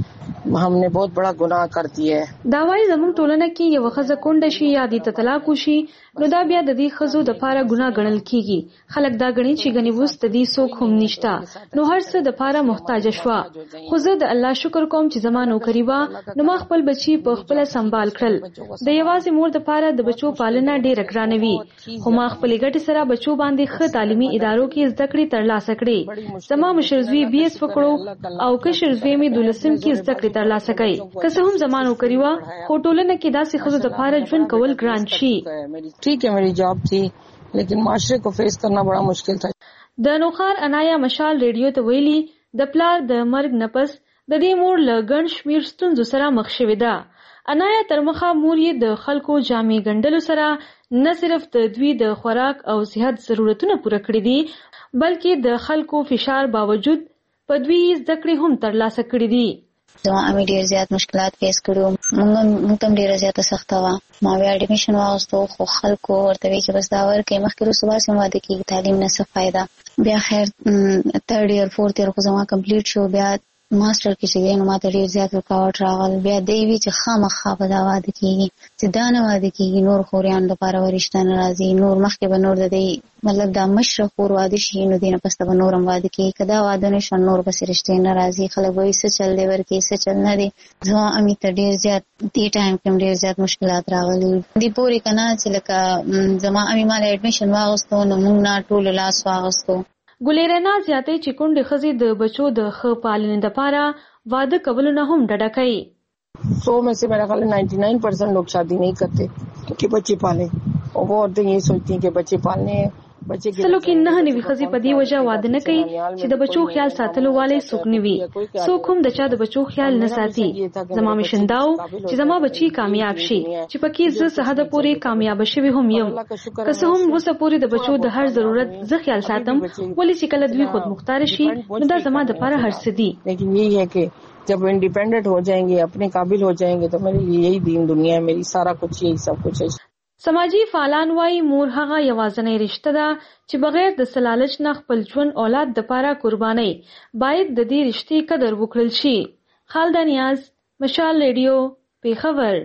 हमने बहुत बड़ा गुनाह कर दिया है. دا وای زموږ ټولنه کې یو خزه کونډه شي یا د طلاق وشي نو دا بیا د دې خزو د پاره ګناه ګڼل کیږي. خلک دا غني چې غني وست دي څوک هم نشتا نو هر څه د پاره محتاج شوا. خو زه د الله شکر کوم چې زمانو قریبا نو ما خپل بچي په خپل سنبال کړل. د یوازې مور د پاره د بچو پالنه ډېر ګرانوي خو ما خپل ګټ سره بچو باندې ښه تعلیمي ادارو کې زده کړې ترلاسه کړې. زما مشرزوی BS وکړو او کشرزوی می دولسم کې زده کړې ترلاسه کړې. که څه هم زمانو قریبا خو ټولنه کې داسې خزو د پاره ژوند کول ګران شي. ठीक है मेरी जॉब थी लेकिन माशरे को फेस करना बड़ा मुश्किल था. د نوخار انایا مشال ریډیو ته ویلي د پلار د مرګ نپس د دې مور له ګڼ شمیر ستونزو سره مخ شوې ده. انایا ترمخه مور یې د خلکو جامې ګنډلو سره نه صرف د دوی د خوراک او صحت ضرورتونه پوره کړې دي بلکې د خلکو فشار باوجود په دوی زده کړې هم ترلاسه کړې دي. زما امي ډیر زیات مشکلات فیس کړو. موږ هم ډیر زیات سخت و. ما بیا اډمیشن واغستو خو خلکو ورته وی چې بس دا ورکه مخکې صبح سم واده کې تعلیم نه څه فائدہ. بیا خیر 3rd year 4th year خو زما کمپلیټ شو. بیا ماستر کې چې نو ماته ډیر زیات رکاوټ راغل. بیا دی وی چې خامخا به دا واده کیږي چې دا نه واده کیږي نور خوريان د پاره ورشته ناراضي نور مخکې به نور د دې مطلب دا مشرق اور واده شي نو دینه پسته به نورم واده کیږي کدا واده نه شون نور بس رشته ناراضي خلک وایي څه چل دی ورکی څه چل نه دی. زما امي ته ډیر زیات دې ټایم کې ډیر زیات مشکلات راغلي دي پوری کنا چې لکه زما امي مال اډمیشن واغستو نو موږ نه ټول لاس واغستو. ګلرینا زیاتې چې کونډې خزي د بچو د ښه پالنې لپاره واده کول نه هم ډډه کوي. 100 में से मेरा ख्याल 99% लोग शादी नहीं करते कि बच्चे पालें और वो औरतें ये सोचती हैं कि बच्चे पालने हैं. سلو کې نه نوي خزي په دی وجه واده نه کوي چې د بچو خیال ساتلو والے څوک نیوي څوک هم د چا د بچو خیال نه ساتي. زما مشنداو چې زما بچي کامیاب شي چې پکې زه سهده پورې کامیاب شوي هم یم. که څه هم وسه پورې د بچو د هر ضرورت زه خیال ساتم ولې چې کله دوی خود مختار شي نو دا زما د لپاره هر څه دي. لیکن یہی ہے کہ जब इंडिपेंडेंट हो जाएंगे अपने काबिल हो जाएंगे तो मेरे लिए यही दीन दुनिया है मेरी सारा कुछ यही सब कुछ है. سماجی فعالان وايي مور هغه یوازنۍ رشتہ ده چې بغیر د سلالچ نه خپل ژوند اولاد د پاره قرباني باید د دې رشتې قدر وکړل شي. خالدانیاز مشال ریډیو پیښور.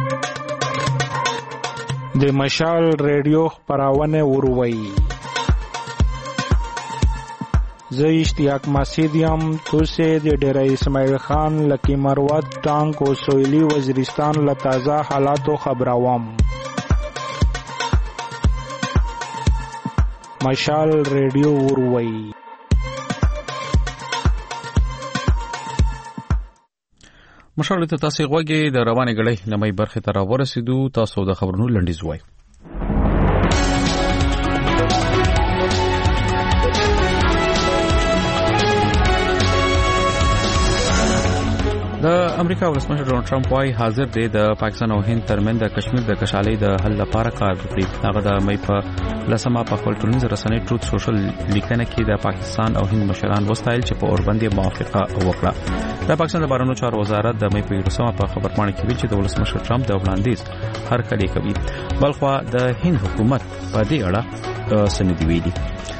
د مشال ریډیو خبرونه وروي. زه اشتیاق مسیدیم توسه د ډیره اسماعیل خان لکی مروت ټانک او سویلی وزیرستان له تازه حالاتو خبروم. مشال ریډیو وروي. مشال ته تاسو غوږی د روانه غړي لمې برخه تر ورسېدو تاسو د خبرونو لنډیز وای. د امریکا ولسمشر ډونالد ټرمپ وايي حاضر دی د پاکستان او هند ترمنځ د کشمیر د کشالۍ د حل لپاره کار وکړي. هغه د مې په لسمه په خپل ټولنیز رسنۍ ټروت سوشل لیکنه کې د پاکستان او هند مشران وستایل چې په اوربند موافقه وکړه. د پاکستان د بهرنیو چارو وزارت د مې په لسمه په خبرپاڼه کې ویل چې د ولسمشر ټرمپ د وړاندیز هر کلی کوي. بلخوا د هند حکومت په دې اړه سندې ویلي.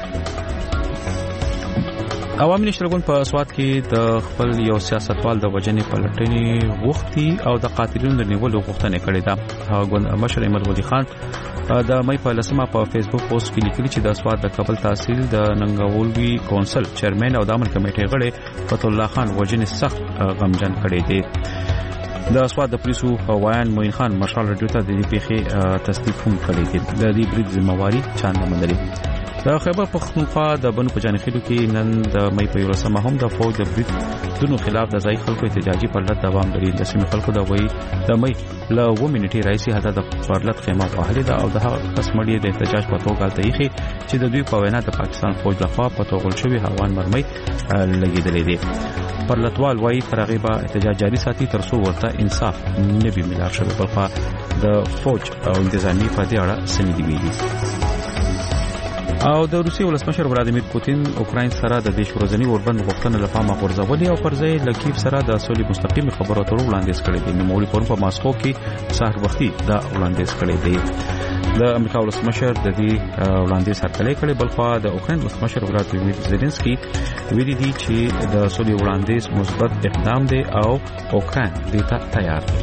عوامي نشرګون په سواد کې د خپل یو سیاستوال د وجنې پلټنې غوښتي او د قاتلونو د نیولو غوښتنه کړې ده. هغه مشر احمد ولي خان د مې په لسمه په فیسبوک پوسټ کې لیکلي چې د سواد د کابل تحصیل د ننګولوي کونسل چیرمن او د امر کمیټې غړي فتح الله خان وجنې سخت غمجن کړي دي. د سواد د پولیسو وایان موین خان مشال رادیو ته د دې پیښې تصدیق هم کړی دی. د دې برید ذمہواری چا نه منلې. د خیبر پختونخوا د بنو په جانخیلو کې نن د مې په ورسمه هم د فوج د برید دونو خلاف د ځای خلکو احتجاجي پرلط دوام لري. د سیمې خلکو د وای د مې له 2 منټې راځي حتی د پرلط خیمه وهلې ده او د هغه قسمړي د احتجاج په توګه تاریخي چې د دوی په وینا د پاکستان فوج لخوا په توغل شوی هوان مرمۍ لګیدلې دي. پرلطوال وای ترغیبه احتجاج جاری ساتي تر څو ورته انصاف نه به ملار شوی. بلخوا د فوج او انتظامی په دې اړه سندې ویلي. او د روسي ولسمشر ولادیمیر پوتین اوکراین سره د دیش ورځنی اوربند غوښتنه لپاره غورځولې او پر ځای لکیف سره د سولې مستقیم خبرو اترو وړاندیز کړي دي. نوموړي پرون په ماسکو کې سحر وختي دا وړاندیز کړي دي. د امریکا ولسمشر د دې وړاندیز هرکلی کړي. بلخوا د اوکراین ولسمشر ولادیمیر زيلنسکي ویلي دي چې د سولې وړاندیز مثبت اقدام دی او اوکراین دې ته تیار دی.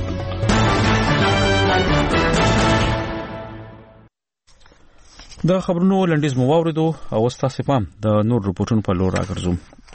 د خبرونو لنډیز مو واوریدو او تاسو پام د نور رپورټونو په لور راګرځو.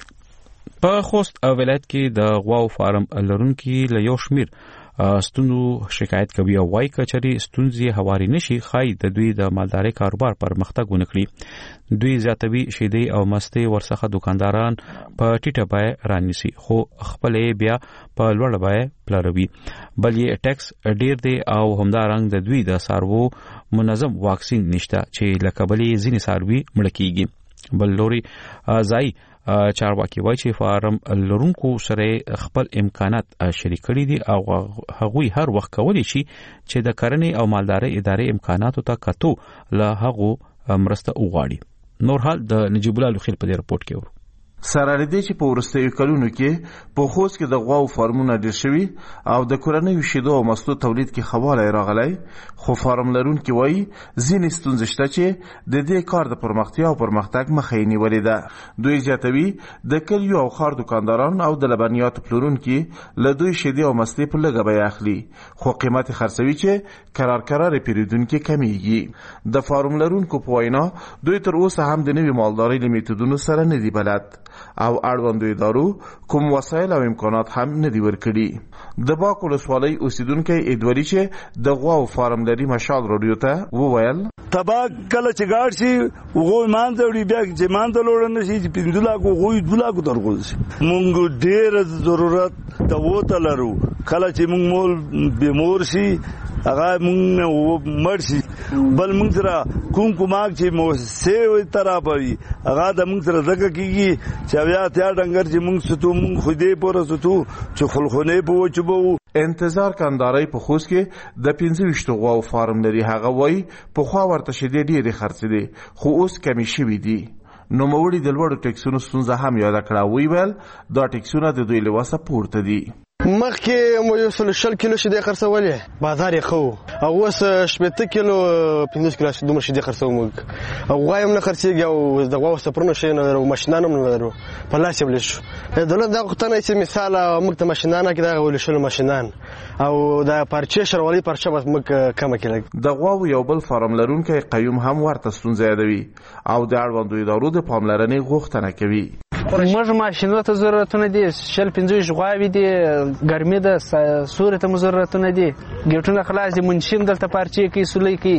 په خوست ولایت کې د غواو فارم لرونکي له یو شمیر ستونو شکایت کوي او وايي کچري ستونزې هواري نشي خای د دوی د مالداري کاروبار پر مختګ ونکړي. دوی زیاتوي شیدې او مستې ورڅخه دکانداران په ټیټه بای رانیسي خو خپلې بیا په لوړ بای پلاروي. بل یې ټیکس ډیر دی او همدارنګ د دوی د سارو منظم واکسین نشته چې لکبلې ځینې ساروي مړ کیږي. بل لوري ځای چارواکي وایي چې فارم لرونکو سره خپل امکانات شریک کړي دي او هغوی هر وخت کولی شي چې د کرنې او مالدارۍ ادارې امکاناتو ته کتو له هغو مرسته وغواړي. نور حال د نجیب الله لخیل په دې رپورت کې ورو. سره لري چې په ورستیو کلونو کې په خوست کې د غواو فارمونه ډیر شوي او د کورنیو شیدو او مستو تولید کې خواله راغلی خو فارم لرونکي وایي ځینې ستونزې شته چې د دې کار د پرمختیا او پرمختګ مخه یې نیولې ده. دوی زیاتوي د کلیو او ښار دکانداران او د لبنیاتو پلورونکي له دوی شیدې او مستې په لږه بیه اخلي خو قیمت یې خرڅوي چې کرار پیرودونکي کمیږي. د فارم لرونکو په وینا دوی تر اوسه هم د نوي مالدارۍ له میتودونو سره نه دي بلد او اړوندو ادارو کوم وسایل او امکانات هم نه دی ورکړي. د باک ولسوالۍ اوسیدونکو ادوري چې د غواو فارم لري مشال رادیو ته وویل تبا کله چې ګاډ شي وګو مان ته وړي بیا چې مان ته لوړ نه شي چې 15 لک وګو 2 لک درغول شي. مونږ ډېر ضرورت ته وته لرو کله چې مونږ مول بیمور شي هغه مونږ مړ شي بل مونږ سره کوماک چې مو سه ترا پوي هغه د مونږ سره زګه کیږي چې بیا ته ډنګر چې مونږ ستو مونږ خو دې پوره ستو چې خلخونه په وچبو. انتظار کانداري په خوست کې د 25 غواو فارم لري. هغه وای په خوا ورته شیدې ډېرې خرڅې دي خو اوس کمی شوي دي. نو موړي د لوړو ټیکسونو ستونزه هم یاد کړه. ویل دا ټیکسونه د دوی له واسه پورته دي. مخکې مو یو 100 کیلو شیدې خرڅولې بازار یې خو او اوس 70 کیلو 15 کیلو دومره شیدې خرڅوم او غوایم نه خرڅېږي او د غواو سپرونه شي نه او ماشینانو نه لرو په لاس یې بلش دولت دا غوښتنه چې مثال موږ ته ماشینانه کې دا ولشل ماشینان او دا پرچې شروالي پرچې موږ کم کړل. د غواو یو بل فارم لرونکي قیوم هم ورته ستونزه یادوي او د اړوندو ادارو د پاملرنې غوښتنه کوي. موږ ماشینونو ته ضرورتونه دي 15 غواوي دي ګرمي ده سورې ته ضرورتونه دي ګټونه خلاص دي منشم دلته پارچې کې سولې کې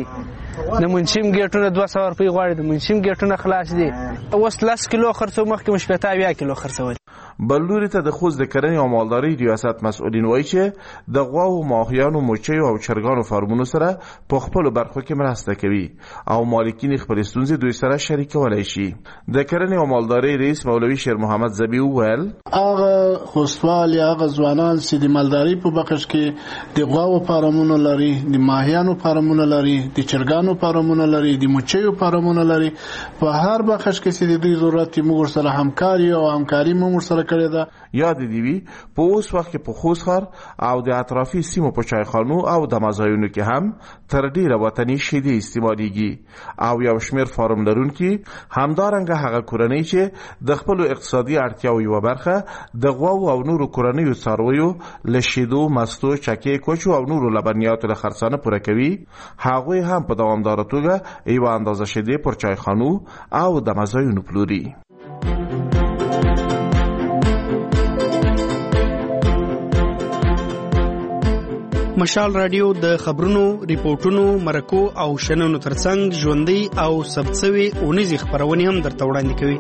د منشم ګټونه 200 روپۍ غواړي د منشم ګټونه خلاص دي اوس 10 کیلو خرڅو مخکې مشپتا 20 کیلو خرڅول. بل لوري ته د خوست د کرنې او مالدارۍ ریاست مسؤلین وایي چې د غواو، ماهیانو، مچیو او چرګانو فارمونو سره په خپل برخو کې مرسته کوي او مالکین خپل ستونزې دوی سره شریکولای شي. د کرنې او مالدارۍ رئیس مولوي شیر محمد زبی وویل هغه خوستوال یا هغه ځوانان چې د مالدارۍ په بخش کې د غواو فارمونو لري، د ماهیانو فارمونو لري، د چرګانو فارمونو لري، د مچیو فارمونو لري، په هر بخش کې چې د دوی ضرورت موږ سره همکاري او همکاري موږ سره کړې ده. یاد دی وی په اوس وخت کې په خوست ښار او د اطرافي سیمو په چایخانو او د مزایونو کې هم تر ډیره وطني شیدې استعمالېږي او یو شمېر فارم لرونکي همدارنګه هغه کورنۍ چې د خپل اقتصادي اړتیاو یوه برخه د غواو او نورو کورنیو څارویو له شیدو، مستو، چکې، کوچو او نورو لبنیاتو له خرڅانه پوره کوي، هغوی هم په دوامداره توګه یوه اندازه شیدې پر چایخانو او د مزایونو پلوري. مشال رادیو د خبرونو، ریپورتونو، مرکو او شننو ترڅنګ ژوندۍ او ثبتسوي اونیزي خبرونه هم درته وړاندې کوي.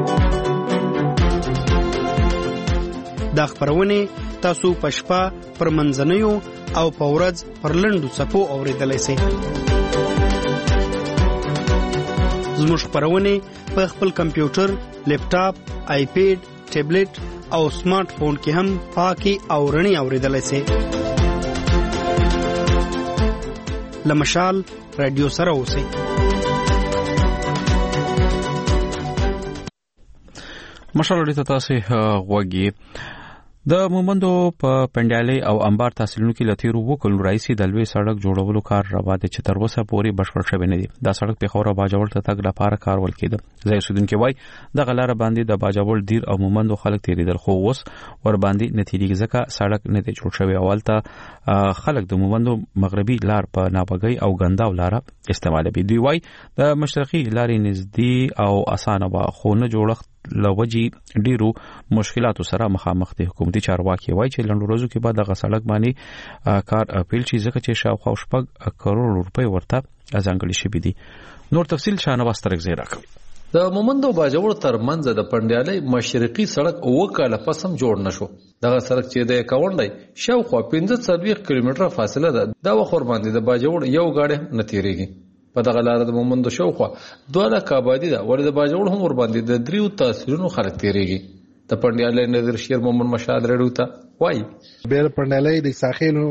دا خبرونه تاسو په شپه، پر منځنیو او په ورځ پر لنډو څپو اوریدلای شئ. زموږ خبرونه په خپل کمپیوټر، لیپټاپ، آیپیډ، ټابلیټ او سمارټ فون کې هم پاکي او رڼي اوریدلای شئ. لمشال رادیو سره اوسئ. مشال رادیو ته تاسو غوږی. د مومندو په پندالي او انبار تحصیلونو کې لتیرو وکړو رئیسي د لوی سړک جوړولو کار روا دي چې تر اوسه پورې بشپړ شوی نه دی. دا سړک په خورا باجوړ ته تګ لپاره کارول کېده. ځای اوسیدونکو وای د غلار باندې د باجوړ دیر او مومندو خلک تیریدل، خو اوس ور باندې نتیریږي ځکه سړک نه دی جوړ شوی. اولته خلک د مومندو مغربي لار په نابغي او ګنداو لار استعمالوي. دوی وای د مشرقي لارې نږدې او اسانه وا خو نه جوړښت لوجي ډیرو مشکلاتو سره مخامخ دي. حکومتي چارواکي وایي چې لنډو ورځو کې بعد د سړک باندې کار اپیل شي ځکه چې شاوخوا 6 کروڑ روپۍ ورته ځانګړي شوي دي. نور تفصیل شاهنواز ترک زیرا کوي. د مومندو باجوړ ترمنځ د پندیالي مشرقي سړک وکاله پسم جوړ نشو. دغه سړک چې د کاونډي شاوخوا 15 کیلومتره فاصله ده. دا وخور باندې د باجوړ یو گاډي نتیریږي. په دغه لار د مومندو شاوخوا 2 لک آبادی ده، ولې د باجوړ هم ور باندې د 3 تحصیلونو خلک تیریږي. د پندیالي نظر شیر محمد مشاد رډو ته وای بیر پندیالي د ساحلو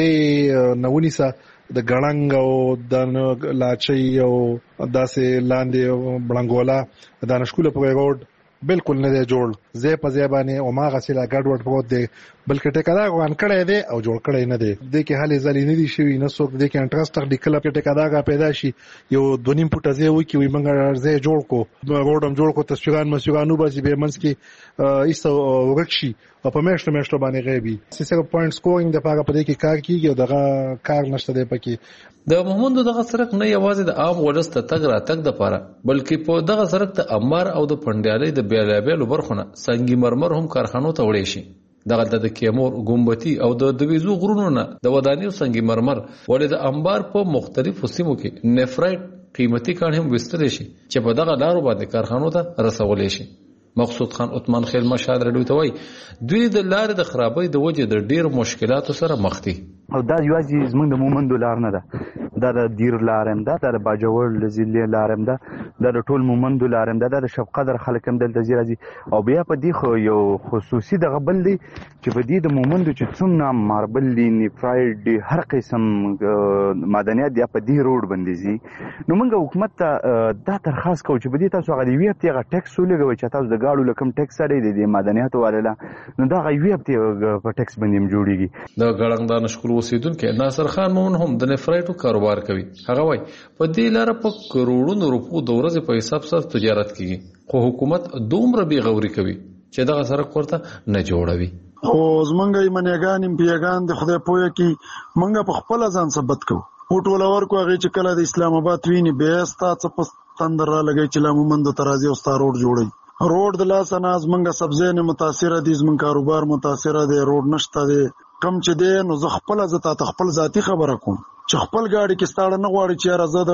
دغه نونیسا د ګړنګ او د لاچي او داسې لاندې بلنګولا د نشکوله په روډ بالکل نه دی جوړ. زه په ځبانه او ما غسیلا ګډوډ پروت دی، بلکې ټکدا غوان کړی دی او جوړ کړی نه دی. د کې حالې ځلې نه دي شوی، نه څوک د کې انټرست ټیکل په ټکدا غا پیدا شي یو 2.5 فوټه ځای وي کې موږ زه جوړ کو روډم جوړ کو تصویران مسیوغانو باسي به منس کې ایسو ورکشي او په مېشته باندې غیبي سیسه پوینټ سکورینګ د پاګه په دې کې کار کیږي او دغه کار نشته دی پکې. د مومندو دغه سړک نه یوازې د عام ولست تګ راتګ د پاره بلکې په دغه سړک ته امار او د پندیالي د بیلابیلو برخونه سنگي مرمر هم کارخانو ته وړي شي. دغه د کیمور ګومبتي او د دویزو غرونو نه د ودانیو سنگي مرمر ولې د انبار په مختلفو سیمو کې نیفرایټ قیمتي کان هم وستل شي چې په دغه لارو باندې کارخانو ته رسول شي. مقصود خان عثمان خیل مشاد رډو ته وای دوی د لارې د خرابۍ د وجې د ډیر مشکلاتو سره مخ دي. او دا یوازې زمونږ د مومندو لار نه ده، دا د دیر لارم ده، دا د باجوړ لزیلې لارم ده، دا د ټول مومندو لارم ده، دا د شب قدر خلک هم دلته راځي. او بیا په دې خو یو خصوصي دغه بل دی چې په دې د مومندو چې څومره ماربل دی، نیفرایډ دی، هر قسم معدنیات دی په دې روډ باندې زی. نو موږ حکومت ته دا درخواست کوو چې په دې تاسو غوړي وی ته ټیکس ولګوي چې تاسو د گاډو لکم ټیکس لري د معدنیاتو والا، نو دا غوي په ټیکس باندې جوړیږي. د ګړنګ د نشکل اوسیدونکو ناصر خان مون هم د نفرایټو کاروبار کوي. هغه وای په دې لار په کروڑونو روپو د ورځې په حساب سره تجارت کوي، خو حکومت دومره بی غوري کوي چې دغه سړک ورته نه جوړوي. خو زمونږ ایمنیګان امپیاګان د خدای پوهه کې مونږ په خپل ځان ثبت کوو. او ټولور کو هغه چې کله د اسلام آباد ویني به ستا څه په تندر را لګي چې لامومند ترازی او ستا روډ جوړي. روډ د لاس نه زمونږ سبزی نه متاثر دي، زمونږ کاروبار متاثر دي، روډ نشته دي. کم چې دی نو زه خپل ذاتی خبره کوم چې خپل ګاډي کې ستاړه نه غواړي چې راځه د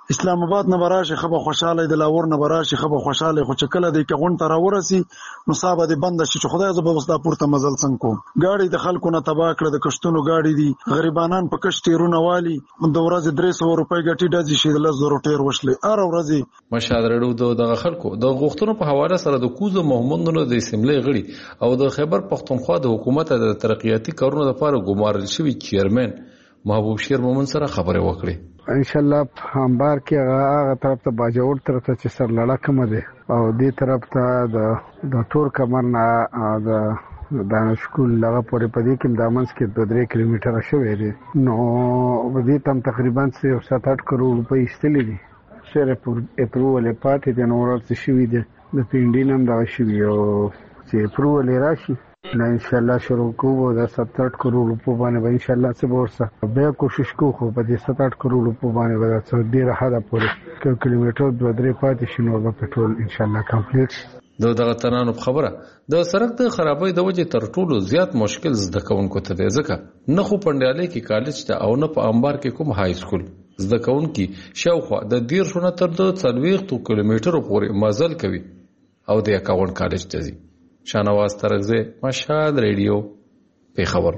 اسلام آباد نه براشي خبر خوشاله د لاور نه براشي خبر خوشاله خو چې کله د کغون تر ورسي نو صاحب د بند شي چې خدای زو بوستا پورته مزل څنګه کوم گاډي د خلکو نه تبا کړ د کشتونو گاډي دي غریبانان په کشتیرونه والی د ورځ 300 روپۍ ګټي دځي شي د 1000 ټیر وشلې ار ورځي مشادرړو د خلکو د غوښتنو په حواله سره د کوزو محمدونو د اسمبلی غړي او د خیبر پختونخوا د حکومت د ترقیاتي کارونو لپاره ګمارل شوی چیرمن محبوب شیر مومن سره خبرې وکړي ان شاء الله همبار کې هغه طرف ته باجوړ طرف ته چې سر لړا کوم ده او دې طرف ته د تور کمر نه د شکول لغه پورې پدې کې د امنس کې 2-3 کیلومتره شوې دي نو دې تم تقریبا 7-8 کروڑ روپۍ استلې دي سره اپروول پاتې د نورات شوې دي د پینډینم دا شوې او چې اپروول راشي نه ان شاء الله شروع کوو د 7-8 کروڑ روپو باندې ان شاء الله څه ورسره بیا کوشش کوو خو په دې 7-8 کروڑ روپو باندې به څه ډیره حدا پورې کیلومتر 2-3 پاتې شنو به پټرول ان شاء الله کمپلیټ دغه تنانو خبره د سړک د خرابۍ د وجې تر ټولو زیات مشکل زده کوونکو ته دی ځکه نه خو پنډیالۍ کې کالج ته او نه په انبار کې کوم های سکول زده کوونکي شاوخوا د 10 تر 40 کیلومترو پورې مزل کوي او د اکاونټ کالج ته ځي. شانواز ترغزه مشهد ریډیو پیښور.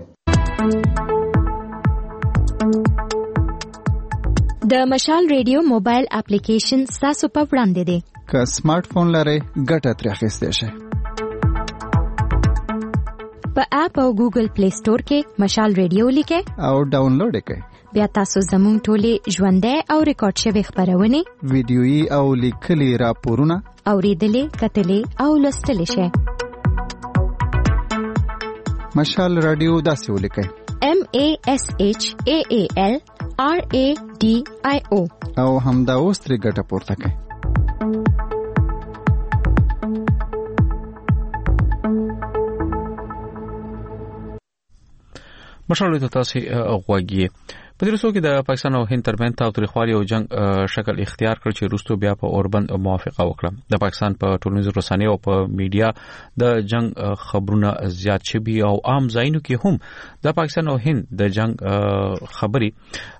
د مشال ریډیو موبایل اپلیکیشن تاسو په وړاندې دی. که سمارټ فون لرئ ګټه ترې اخیستی شئ. په اپ او ګوګل پلی سٹور کې مشال ریډیو لیکئ او ډاونلوډ کړئ. بیا تاسو زموږ ټولې ژوندۍ او ریکارډ شوی خبرونه ویډیويي او لیکلي راپورونه اوریدلې کتلې او لوستلې شئ. مشال رادیو داسې ولیکئ MASHAAL RADIO او همدا اوس ترې ګټه پورته کړئ. مشال ته تاسو غواګي په دې څو کې د پاکستان او هند ترمن تاوتریخوالي او جنگ شکل اختیار کړ چې روستو بیا په اوربند موافقه وکړه. د پاکستان په ټولنیزو رسنیو او په میډیا د جنگ خبرونه زیات شوي او عام ځایونو کې هم د پاکستان او هند د جنگ خبري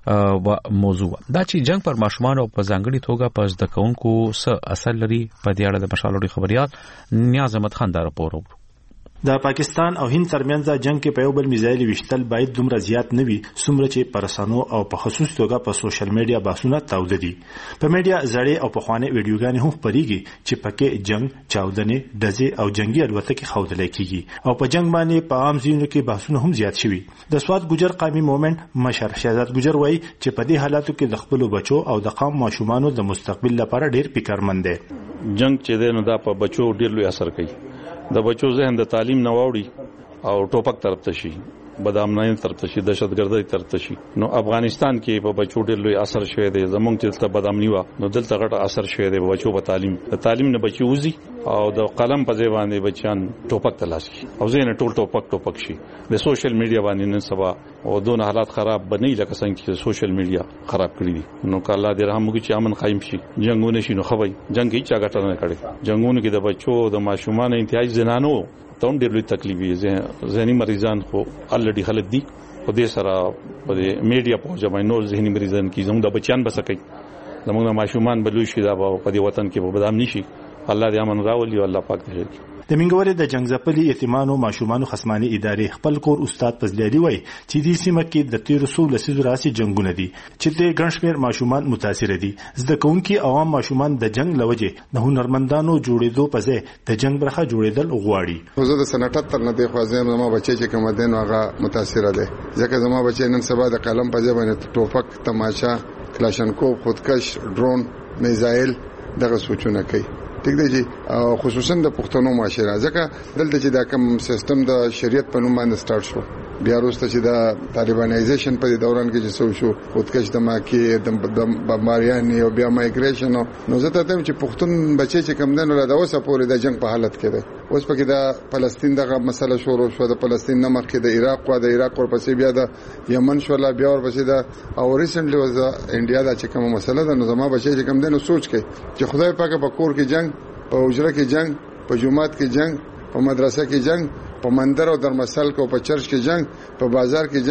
و موضوع دا چې جنگ پر ماشومان او په ځانګړي توګه په زده کوونکو څه اثر لري په دې اړه د مشالوري خبريال نیاز احمد خان دا راپور وکړ. د پاکستان او هند ترمنځ جنگ کې په یو بل میزایل وشتل باید دومره زیات نه وي څومره چې پر رسنیو او په خصوص توګه په سوشل میډیا بحثونه تاوده دي. په میډیا زړې او په خوانې ویډیوګانې هم خپريږي چې پکې جنگ چاودنې دزي او جنگي الوتکې خوندل کیږي او په جنگ باندې په عام ځینو کې بحثونه هم زیات شوي. د سواد ګجر قومي موومېنټ مشر شهزاد ګجر وایي چې په دې حالاتو کې د خپل بچو او د قوم ماشومانو د مستقبل لپاره ډېر فکرمند دي. جنگ چې دی نو دا په بچو ډېر لوی اثر کوي. د بچو ذهن د تعلیم نه واوړي او ټوپک طرف ته شي بدامنۍ طرف ته شي دهشتګردۍ طرف ته شي. نو افغانستان کې په بچو ډېر لوی اثر شوی دی. زمونږ چې ته بدامنۍ و نو دلته غټ اثر شوی دی بچو په تعلیم. د تعلیم نه بچي وزي او د قلم په ځای باندې بچیان ټوپک تلاش کی او زین ټول ټوپک شي. د سوشل میډیا باندې نن سبا او دون حالات خراب بنئ لکه څنګه چې سوشل میډیا خراب کړی دي. نو کله دې رحم وکړي چې امن قائم شي. جنگونه شي نو خوي جنگ هیڅ چاګټ نه کړي. جنگونه کې د بچو د ماشومان انتهایی زنانو ته ډېر لوی تکلیف وي. ذهني مریضان خو الډي خلک دي په دې سره په میډیا په ځای نور ذهني مریضان کې زموږ د بچیان بسکي زموږ ماشومان بلوي شي دا په دې وطن کې په بدام نشي. الله دې امن راولي او الله پاک دې د منګورې د جنگ ځپلي یتیمانو ماشومانو خصماني ادارې خپل کور استاد فضلالي وای چې د سیمه کې د 1300 لسیزو راسي جنگونه دي چې د ګڼشمیر ماشومان متاثر دي. زده کوونکي عوام ماشومان د جنگ لوجه د هنرمندانو جوړېدو په ځای د جنگ برخه جوړېدل غواړي. زه د سنټ 78 نه دی خوازم زما بچي چې کوم دین هغه متاثر دي ځکه زما بچي نن سبا د قلم په ځای باندې ټوپک تماشا کلاشنکوف خودکش ډرون میزایل دغه سوچونه کوي. ټیک دی او خصوصا د پښتنو معاشره ځکه دلته چې دا کوم سیستم د شریعت په نوم باندې سٹارټ شو بیا وروسته چې د طالبانایزیشن په دوران کې چې شو خودکش دماکي د بمباریان او بیا مایګریشن نو زه ته ته چې پښتون بچي چې کم دنه د اوسه پورې د جنگ په حالت کې دی. اوس پکې د فلسطین دغه مسله شروع شو. د فلسطین نه مخکې د عراق او د عراق ورپسې بیا د یمن شو لا بیا ورپسې د او ریسنټلی واز انډیا دا چې کوم مسله ده. نو زما بچي چې کم دنه سوچ کوي چې خدای پاک په کور کې جنگ په حجره کې جنگ په جمعات کې جنگ په مدرسه کې جنگ په مندر او درمسل کې په چرچ کې جنگ په بازار کې جنگ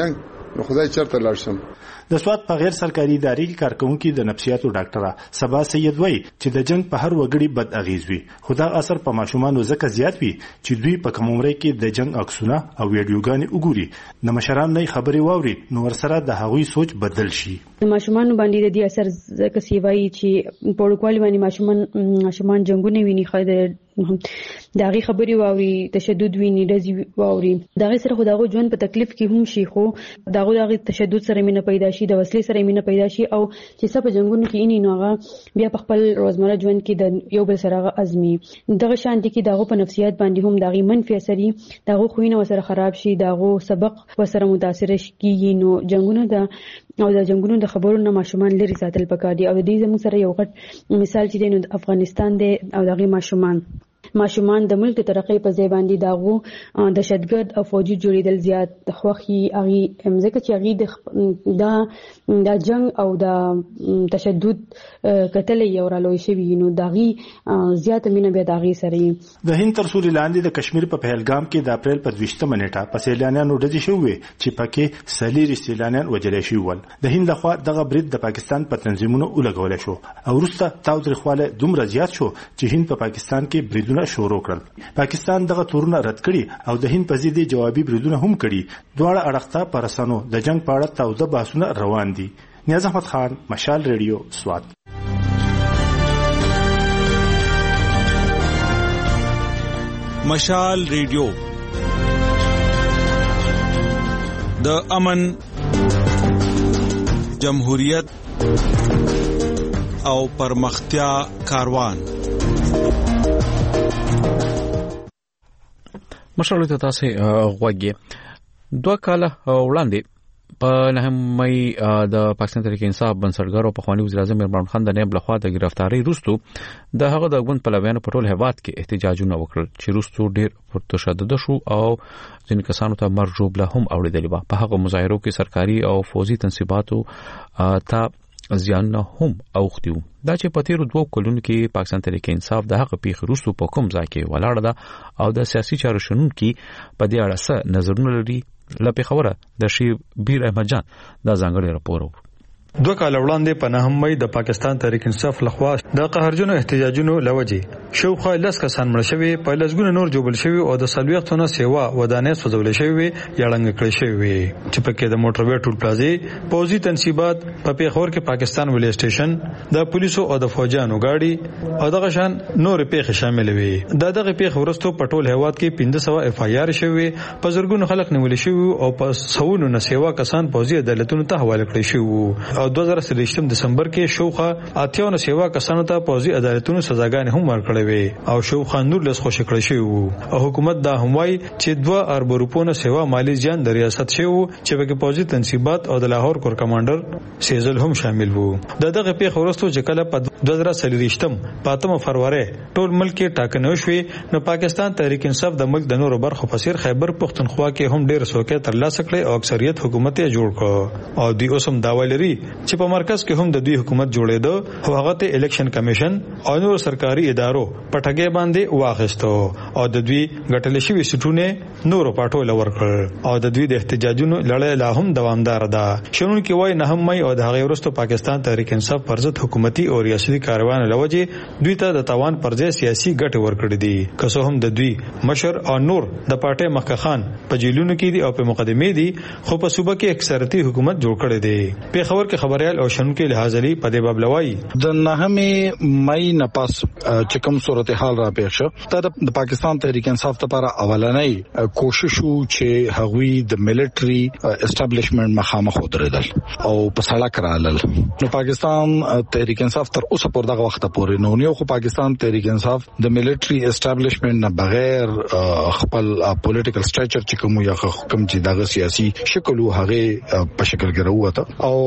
نو خدای چرته لاړ شم. د سوات په غیر سرکاري ادارې کې کارکونکي د نفسیاتو ډاکټره سبا سید وایي چې د جنگ په هر وګړي بد اغیز وي، خو دا اثر په ماشومانو ځکه زیات وي چې دوی په کم عمر کې د جنگ عکسونه او ویډیوګانې وګوري، د مشرانو نه خبرې واوري، نو ورسره د هغوی سوچ بدل شي. ماشومان باندې د دې اثر ځکه سیوای چې په ډول باندې ماشومان جنگونه ویني، خاطر داغي خبري واوري، تشدد ویني، دزي واوري، داغي سره خو داغو ژوند په تکلیف کې هم شي، خو داغي تشدد سره مینه پیدا شي، د وسلې سره مینه پیدا شي، او چې څه په جنگونو کې اني نوغه بیا په خپل روزمره ژوند کې د یو بل سره ازمي. دغه شان دي کې داغو په نفسیات باندې هم داغي منفي اثر داغو خوینه وسره خراب شي، داغو سبق وسره متاثر کیږي. نو جنگونو د جنگونو د خبرو نه ماشومان لري ساتل پکار دي، او د دې زموږ سره یو غټ مثال چې د افغانستان دی او دغه ماشومان د ملک ترقی په ځای باندې داغو دهشتګرد او فوجي جوړیدل زیات خوخي اغي امزکه چې اغي د جنگ او د تشدد قتل یو رالوي شوی، نو داغي زیات مینه به داغي سره. د هند تر سوري لاندې د کشمیر په پهلګام کې د اپریل په 20 منېټه په سیلانیانو ډزې شوې چې پکې سلیری سیلانیان وجلې شوي ول. د هند لخوا دغه برید د پاکستان په تنظیمونو ولګول شو او وروسته تاوتریخواله دومره زیات شو چې هند په پاکستان کې بریدونه شروع کړل. پاکستان دغه تورونه رد کړي او د هند په ضد جوابي بریدونه هم کړي. دواړه اړخته پر رسنو د جنگ په اړه تاوده بحثونه روان دي. نیاز احمد خان، مشال ریډیو، سوات. مشال ریډیو د امن، جمهوریت او پرمختیا کاروان. مشرلو ته تاسو غوږی 2 کاله وړاندې په 9 مې د پاکستان تحریک انصاف بنسټګر او پخوانی وزیر اعظم عمران خان د نیب لخوا د گرفتاری وروسته د هغه د غون پلویانو په ټول هیواد کې احتجاجونه وکړل چې وروسته ډېر پرتشدد شو او ځینې کسانو ته مرګ ژوبله هم اوریدلې و. په هغه مظاهرو کې سرکاري او فوزي تنصیباتو ته زیان هم اوختیو. دا چې په تیرو 2 کلونو کې پاکستان تحریک انصاف د هغه پیښ وروسته په کوم ځای کې ولاړ ده او د سیاسي چارو شنونکو په دې اړه څه نظرونه لري، لپاره خبره د شیبیر احمد جان دا ځانګړی راپور و. 2 کال وړاندې په 9 مې د پاکستان تحریک انصاف لخوا د قهرجنو احتجاجونو لوجه شوخه لس کسان مړ شوی، په لسګونه نور جوړل شوی او د سلويختونه سیوا ودانې سوځول شوی یا لنګ کړی شوی چې پکې د موټر وې ټول پلازې پوزي تنصیبات په پیښور کې پاکستان ویلې سټیشن د پولیسو او د فوجانو گاډي او دغه شان نور پیښې شامل وي. دغه پیښ ورستو په ټول هیواد کې 1500 اف آی آر شوی، په زرګونو خلک نیول شوی او په سوونو نه سیوا کسان پوزي عدالتونو ته حواله کړی شوی او 2023 دسمبر کې شوخه اتیاونه سیوا کسانو ته پوزي عدالتونو سزاګانې هم ورکړې وي او شوخه نور لس خوشی کړی شوی او حکومت دا هم وايي چې 2 ارب روپونو سیوا مالی ځان د ریاست شوی چې په پوزي تنصیبات او د لاهور کور کمانډر سیزل هم شامل وو. دغه پیښ ورستو چې کله په 2023 پاتمه فروری ټول ملک کې ټاکنې شوې، نو پاکستان تحریک انصاف د ملک د نورو برخو په څیر خیبر پختونخوا کې هم ډېر څوکۍ ترلاسه کړې او اکثریت حکومت یې جوړ کړ او دوی اوسم داوا لري چې په مرکز کې هم د دوی حکومت جوړېده او هغه ته الیکشن کمیشن او نور سرکاري ادارو پټګې باندې واغستو او د دوی غټل شوی سټونه نور پټول ورکړ او د دوی د احتجاجونو لړۍ لا هم دوامدار ده. شنو کې وای 9 مې او د هغه ورستو پاکستان تحریک انصاف پرځت حکومتي او ریاستي کاروان لوجه دوی ته د توان پرځې سیاسي ګټه ورکړې دي، که څه هم د دوی مشر او نور د پارټي مخ خان په جیلونو کې دي او په مقدمه دي، خو په صوبه کې اکثریتي حکومت جوړ کړی دی. په خبر کې خبريال او شنو کې لحاظلی په دې باب لوي د 9 مې نه پاس چې کوم صورتحال را پیښ شو تر د پاکستان تحریک انصاف لپاره اولنۍ کوشش وو چې هغوی د ملټري اسټابلیشمنت مخامخ ودرېدل او په سړک رالل. نو پاکستان تحریک انصاف تر اوسه پر دغه وخت پورې نو نیو خو پاکستان تحریک انصاف د ملټري اسټابلیشمنت نه بغیر خپل پولیټیکل سټرکچر چې کوم یا کوم چې دغه سیاسي شکل هغه په شکل کې راوته او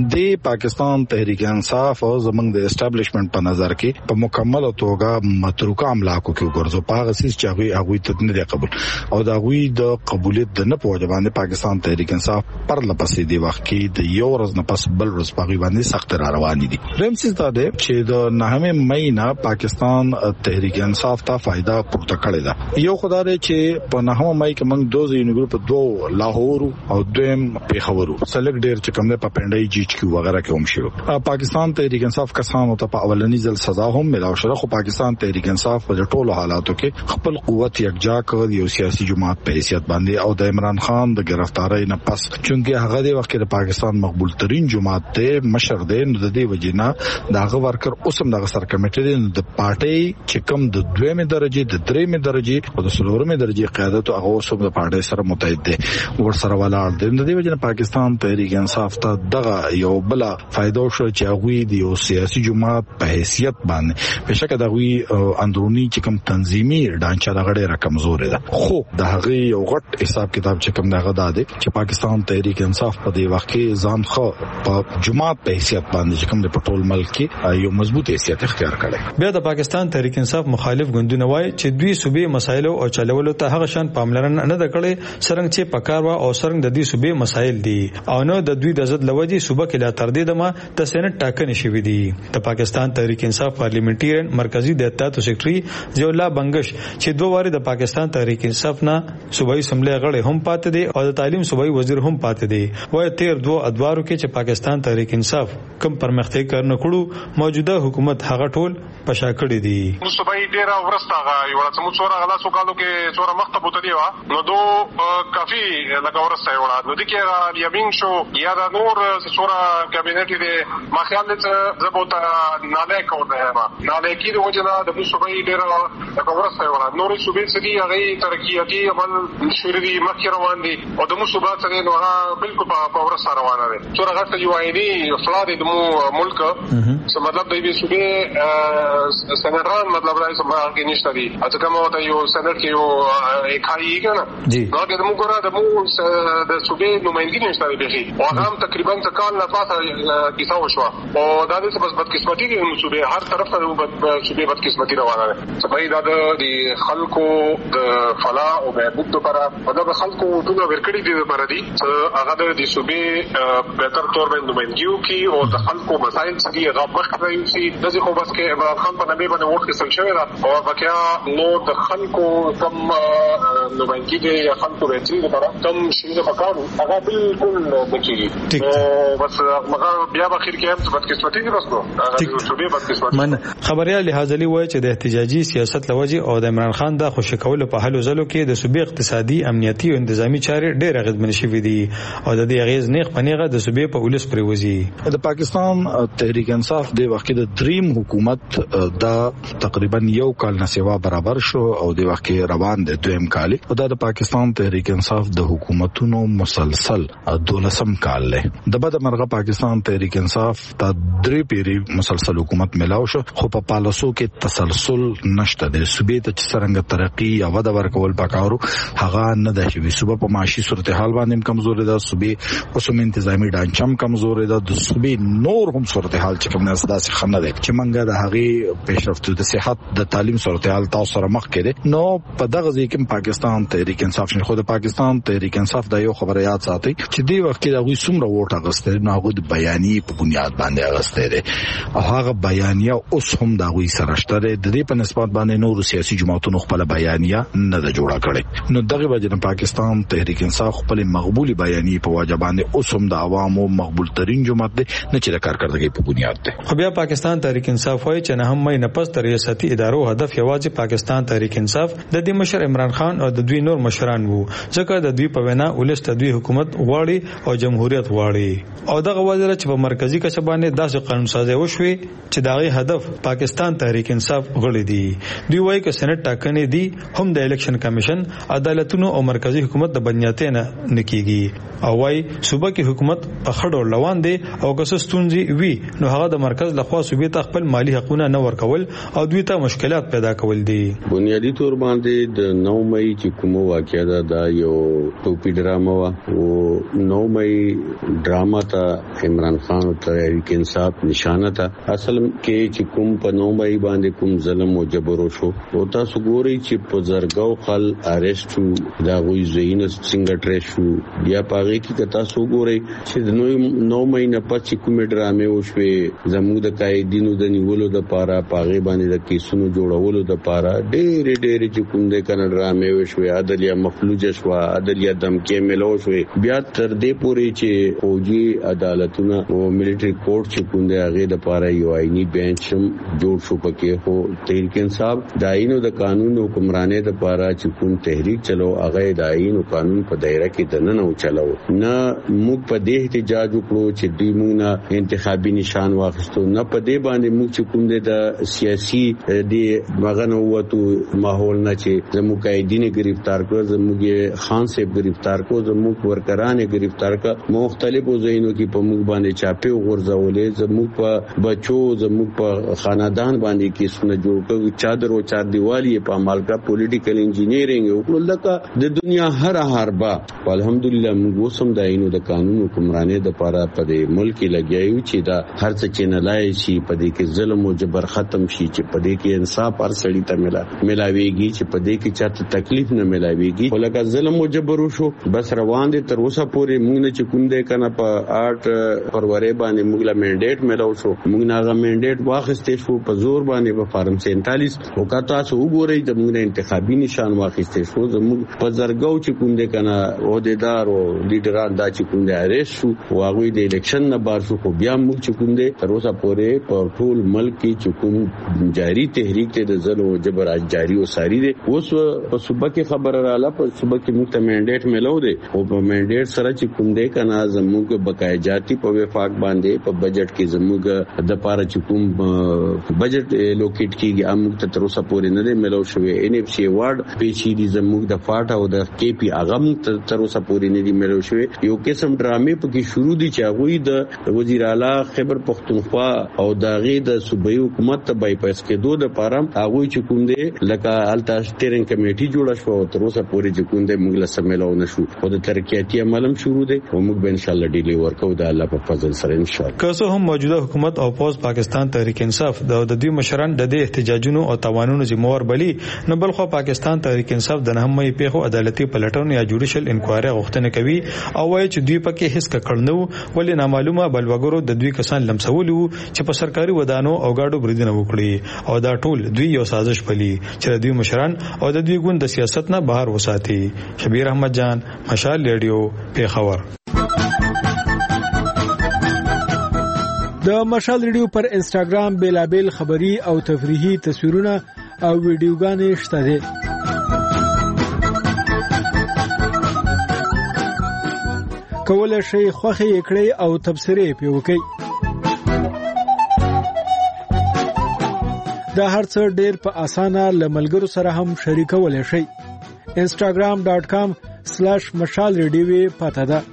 د پاکستان تحریک انصاف او زمنګ د اسټابلیشمنت په نظر کې په مکمل توګه متروکه املاکو کې ورځو په هغه سیس چې هغه ته نه قبول او دا غوي د قبولیت د نه په باندې پاکستان تحریک انصاف پر لپسې دی وخت کې د یو ورځ نه پس بل ورځ په باندې سخت را روان دي. رم سیس دا دی چې د 9 مئی نه پاکستان تحریک انصاف ته فائدہ پورته کړی دا. یو خدای چې په 9 مئی کې موږ دوه یونیګرو په دوه لاهور او دویم پیښور سلیک ډیر چې کوم په پندای جی ایچ کیو وغیرہ کې هم شو. پاکستان تحریک انصاف کسانو ته په اولنی ځل سزا هم ملاو شوه خو پاکستان تحریک انصاف په ټولو حالاتو کې خپل قوت یکجا کړ یو سیاسي جماعت په حیثیت باندې او د عمران خان د گرفتاری نه پس چونګه هغه د وخت د پاکستان مقبول ترين جماعت ته مشر دی نو د دې وجینا داغه ورکر اوسم دغه سر کمیټې د پارټي چې کوم د 2مې درجه د 3مې درجه او د 4مې درجه قیادت او اوسم د پارټي سره متحد دي ور سره ولاړ دي. د دې وجینا پاکستان تحریک انصاف ته دغه یو بل فائدہ شو چې هغه د یو سیاسي جماعت په حیثیت باندې بشک دغه اندرونی چې کوم تنظیمي ډانچه دغه ډیره کمزور ده خو د هغه یو غټ حساب کتاب چې کوم دغه ده چې پاکستان تحریک انصاف په دې وخت کې ځان خو په جماعت په حیثیت باندې چې کوم د پټول ملک کې یو مضبوط حیثیت اختیار کړي. بیا د پاکستان تحریک انصاف مخالف ګوندونه وایي چې دوی صوبې مسایل او چلولو ته هغه شان پاملرنه نه کړي څنګه چې پکاروا او څنګه د دې صوبې مسایل دي او نو د دوی د ضد لوجي صوبه کې لا تر دې دمه د سېنات ټاکنې شوې دي. د پاکستان تحریک انصاف پارلیمنټریان مرکزی د اتحاد سیکریټري ضیاء الله بنگش چې دوه واره د پاکستان تحریک انصاف نه صوبایي اسمبلی غړي هم پاتې دي او د تعلیم صوبایي وزیر هم پاتې دي. وایي تیر دوه ادوارو کې چې پاکستان تحریک انصاف کم پرمختګ کړنه کړو موجوده حکومت هغه ټول پشا کړی دي. صوبایي ډیره ورسته یو څه مو څوره غلا سوکالو کې څوره مخته بوته دی نو دو کافي لکه ورسته یو نو د کې یمین شو یا د نور څوره کابینټ دی ما خیال دې زبوت ناله کوته ما ناله کې د وجنه د صوبایي ډیره لکه ورسته یو نور صوبې سړي هغه ترقیاتي عمل شوري مخکې روان دي او د صوبات سره نو هغه بالکل په ورسته روانه ده څوره غټه یو اېدي افراد د ملک څه مطلب دی صوبې سنران مطلب راځي چې کې نشته دي اته کومه ته یو سنر کې یو اکایي کنه نو د موږ را د مو د صوبې نمائندګي نشته دی او هغه تقریبا تکال نه پاتې کیسه وشو او دا د بس بدقسمتي دي نو صوبې هر طرف ته صوبې بدقسمتي روانه ده صوبې دا د خلکو د فلاح او بهبود لپاره دا خلکو ټول ورکړي دي لپاره دي هغه د صوبې به تر تور باندې نمائندګیو کې او د خلکو مسایل چې هغه مخکې راځي د ځکه خو بس کې عمران خان په نبی باندې وخت کې شوی دا او بقیا نو د خلکو کم نمائندګي دي یا خلکو راځي لپاره کم شي د پکارو هغه بالکل نکېږي او بس مګر بیا په اخر کې هم بدقسمتي دي بس نو هغه صوبې بدقسمتي من خبريال لحاظلی وایي چې د احتجاجي سیاست لوجي او د عمران خان د خوشی کولو په حل وزلو کې د صوبې اقتصادي امنیتي او انتظامی چارې ډېر اغیزمن شوي دي او د دې اغیز نیغ پنیغه د صوبې په ولس پریوزي. د پاکستان تحریک انصاف د وخت د دریم حکومت دا تقریبا یو کال نه سیوا برابر شو او د وخت روان د دویم کال او د پاکستان تحریک انصاف د حکومتونو مسلسل 12م کال له د بده مرغه پاکستان تحریک انصاف د درې پیری مسلسل حکومت ملاو شو خو په پالیسو کې تسلسل نشته د صوبې ته څنګه ترقی او وده ورکول پکارو هغه نه د شوی صوبې په معاشي صورتحال باندې کمزور ده صوبې اوسم انتظامی ډانچم کمزور ده د صوبې نور هم صورتحال چې کوم نه داسې خنه ده چې منګه د هغه پیشرفت د صحت د تعلیم صورتحال تاسو سره مخ کړي نو په دغه ځکه پاکستان تحریک انصاف نه خو د پاکستان تحریک انصاف د یو خبره یاد ساتي چې دی وخت کې د څومره ووټ اغسته نه غو د بیانیه په بنیاد باندې اغسته ده او هغه بیانیه اوس هم د غوي سره شته د دې په نسبت باندې نور سیاسي جماعتونو خپل بیانیه نه د جوړه کړي نو دغه وجه پاکستان تحریک انصاف خپل مقبولي بیانیه په واجب باندې اوس هم د عوامو مقبول ترين جماعت ده نه چې د کارکړدګي په بنیاد ده. خو بیا پاکستان تحریک انصاف وايي چې نه هم مې نه پس تر ریاستي ادارو هدف یوازې پاکستان تحریک انصاف د دې مشر عمران خان او د دوی نور مشران وو ځکه د دوی په وینا ولس ته دوی حکومت غواړي او جمهوریت غواړي او دغه وزیر چې په مرکزی کچه باندې داسې قانون سازي وشوي چې دغه هدف پاکستان تحریک انصاف غړي دي. دوی وايي چې سېنات ټاکنې دي هم د الیکشن کمیشن عدالتونو او مرکزی حکومت د بنیاتې نه نکېږي او وايي صوبه کې حکومت په خړو روان دي او که څه ستونزې وي نو هغه د مرکز لخوا صوبې ته خپل مالی حقوقونه نه ورکول او دوی ته مشکلات پیدا کول دي. بنیادی تور باندې د 9 مئی چې کومه واقعیا ده دا یو ټوپی ډرامه وا او 9 مئی ډرامه ته عمران خان او تحریک انصاف نشانه ده. اصل کې چې کوم په 9 مئی باندې کوم ظلم او جبر وشو او تاسو ګورئ چې په زرګاو خل اریسټ شو دا غوي زین څنګه ټریس شو بیا پاغه کې تاسو ګورئ چې د 9 مئی نه پچې کومه ډرامې وشوي زموږ د قائدینو د نیولو د پاره پاغه باندې د کیسونو جوړولو د پاره ډېر چې کوم د کنه ډرامې وشوي عدالت مفلوج شو عدالت دمکې ملو شوي بیا تر دې پورې چې فوجي عدالتونه او ملټری کورټ چې کوم د هغه د پاره یو آئینی بینچ جوړ شو پکې هو تحریک انصاف د آئین او د قانون حکمرانه د پاره چې کوم تحریک چلو هغه د آئین او قانون په دایره کې د نن او چلو نه موږ په دې احتجاج وکړو چې دوی موږ نه انتخابي نشان واخیستو نه په دې باندې موږ چې کوم د سیاسي د مغنو وته ماحول نه چې زموږ قائدین گرفتار کړو زموږ خان صاحب گرفتار کړو زموږ ورکران گرفتار کړ مختلفو ځایونو کې په موږ باندې چاپه غورځولې زموږ په بچو زموږ په خاندان باندې کې سونه جوړ کړو چادر او چار دیوالی په عمل کا پولیټیکل انجینیرینګ او لکه د دنیا هر حربا الحمدلله موږ سم د عینو د قانون حکمرانه د پاره په دې ملک لګیایو چې دا هر څه چې نه لای شي په دې کې ظلم او جبر ختم شي چې په دې کې انصاف هر سړی ته ملاويږي چې په دې کې چاته تکلیف نه ملاويږي ولکه ظلم او جبر وشو بس روان دي تر اوسه پورې موږ نه چې کوم دې کنه په 8 فروری باندې موږ لا منډیټ ملاو شو موږ نه غو منډیټ واخستې شو په زور باندې په فارم 47 او کا تاسو وګورئ د موږ انتخابي نشان واخستې شو زموږ په زرګاو چې کوم دې کنه عہدیدار او لیډران دا چې کوم دې اریسټ شو او هغه د الیکشن نه بار شو خو بیا موږ چې کوم دې تر اوسه پورې په ټول ملک کې چې کوم جاری تحریک ته د ظلم او جبر جاری او ساری دي اوس په صوبه کې خبر رااله په صوبه کې موږ ته منډیټ ملو دي او په منډیټ سره چې کوم دې کنه زموږ بقای جاتی په وفاق باندې په بجټ کې زموږ د پاره چې کوم بجټ لوکیټ کیږي موږ ته تر اوسه پورې نه ملو شوی ان اف سی ایوارډ پیچې دي زموږ د فاټ او د کی پی اغم تر اوسه پورې نه دي ملو شوی یو قسم ډرامې په کې شروع دي چې هغه د وزیر اعلی خیبر پختونخوا او داغه د صوبایي حکومت ته بایپاس کېدو د پاره هغه چې کوم دي لکه التا سټیرینګ کمیټي جوړه شو او تر اوسه پورې چې کوم دي موږ له سمېلو نشو او د ترقیاتي عملم شروع دي او موږ به ان شاء الله ډیلی ورکو د الله په فضل سره ان شاء الله که څه هم موجوده حکومت او پوز پاکستان تحریک انصاف د دوی مشران د دې احتجاجونو او توانونو ذمہوار بلی نه بلخو پاکستان تحریک انصاف د نهمې پیښو عدالتي پلټون یا جوډیشل انکوایری غوښتنه کوي او وایي چې دوی پکې هیڅ کړنو ولې نامعلومه بلوګرو د دوی کسان لمسولو چې په سرکاري ودانو او گاډو بریدونه وکړي او دا ټول دوی یو سازش پلی چې دوی مشران او د دوی ګوند د سیاست نه بهر وساتي. شبیر احمد جان، مشال ریډیو، پیښور. د مشال ریډیو پر انسټاګرام بیلابل خبری او تفریحي تصویرونه او ویډیوګانې شته دي. کولای شئ خوښي کړئ او تبصرې پې وکړئ. دا هر څه ډېر په اسانه لملګرو سره هم شریکولای شئ. instagram.com/mashalradio پته ده.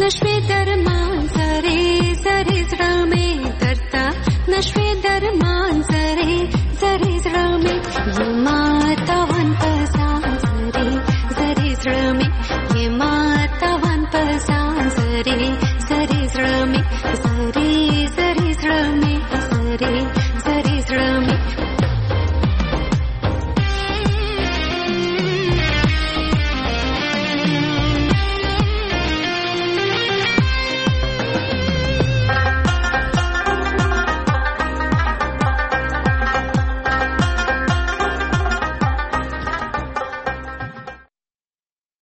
نشوي درمان زری زری زړه مې درته نشوي درمان زری زری زړه مې یما تاوان پسان زری زری زړه مې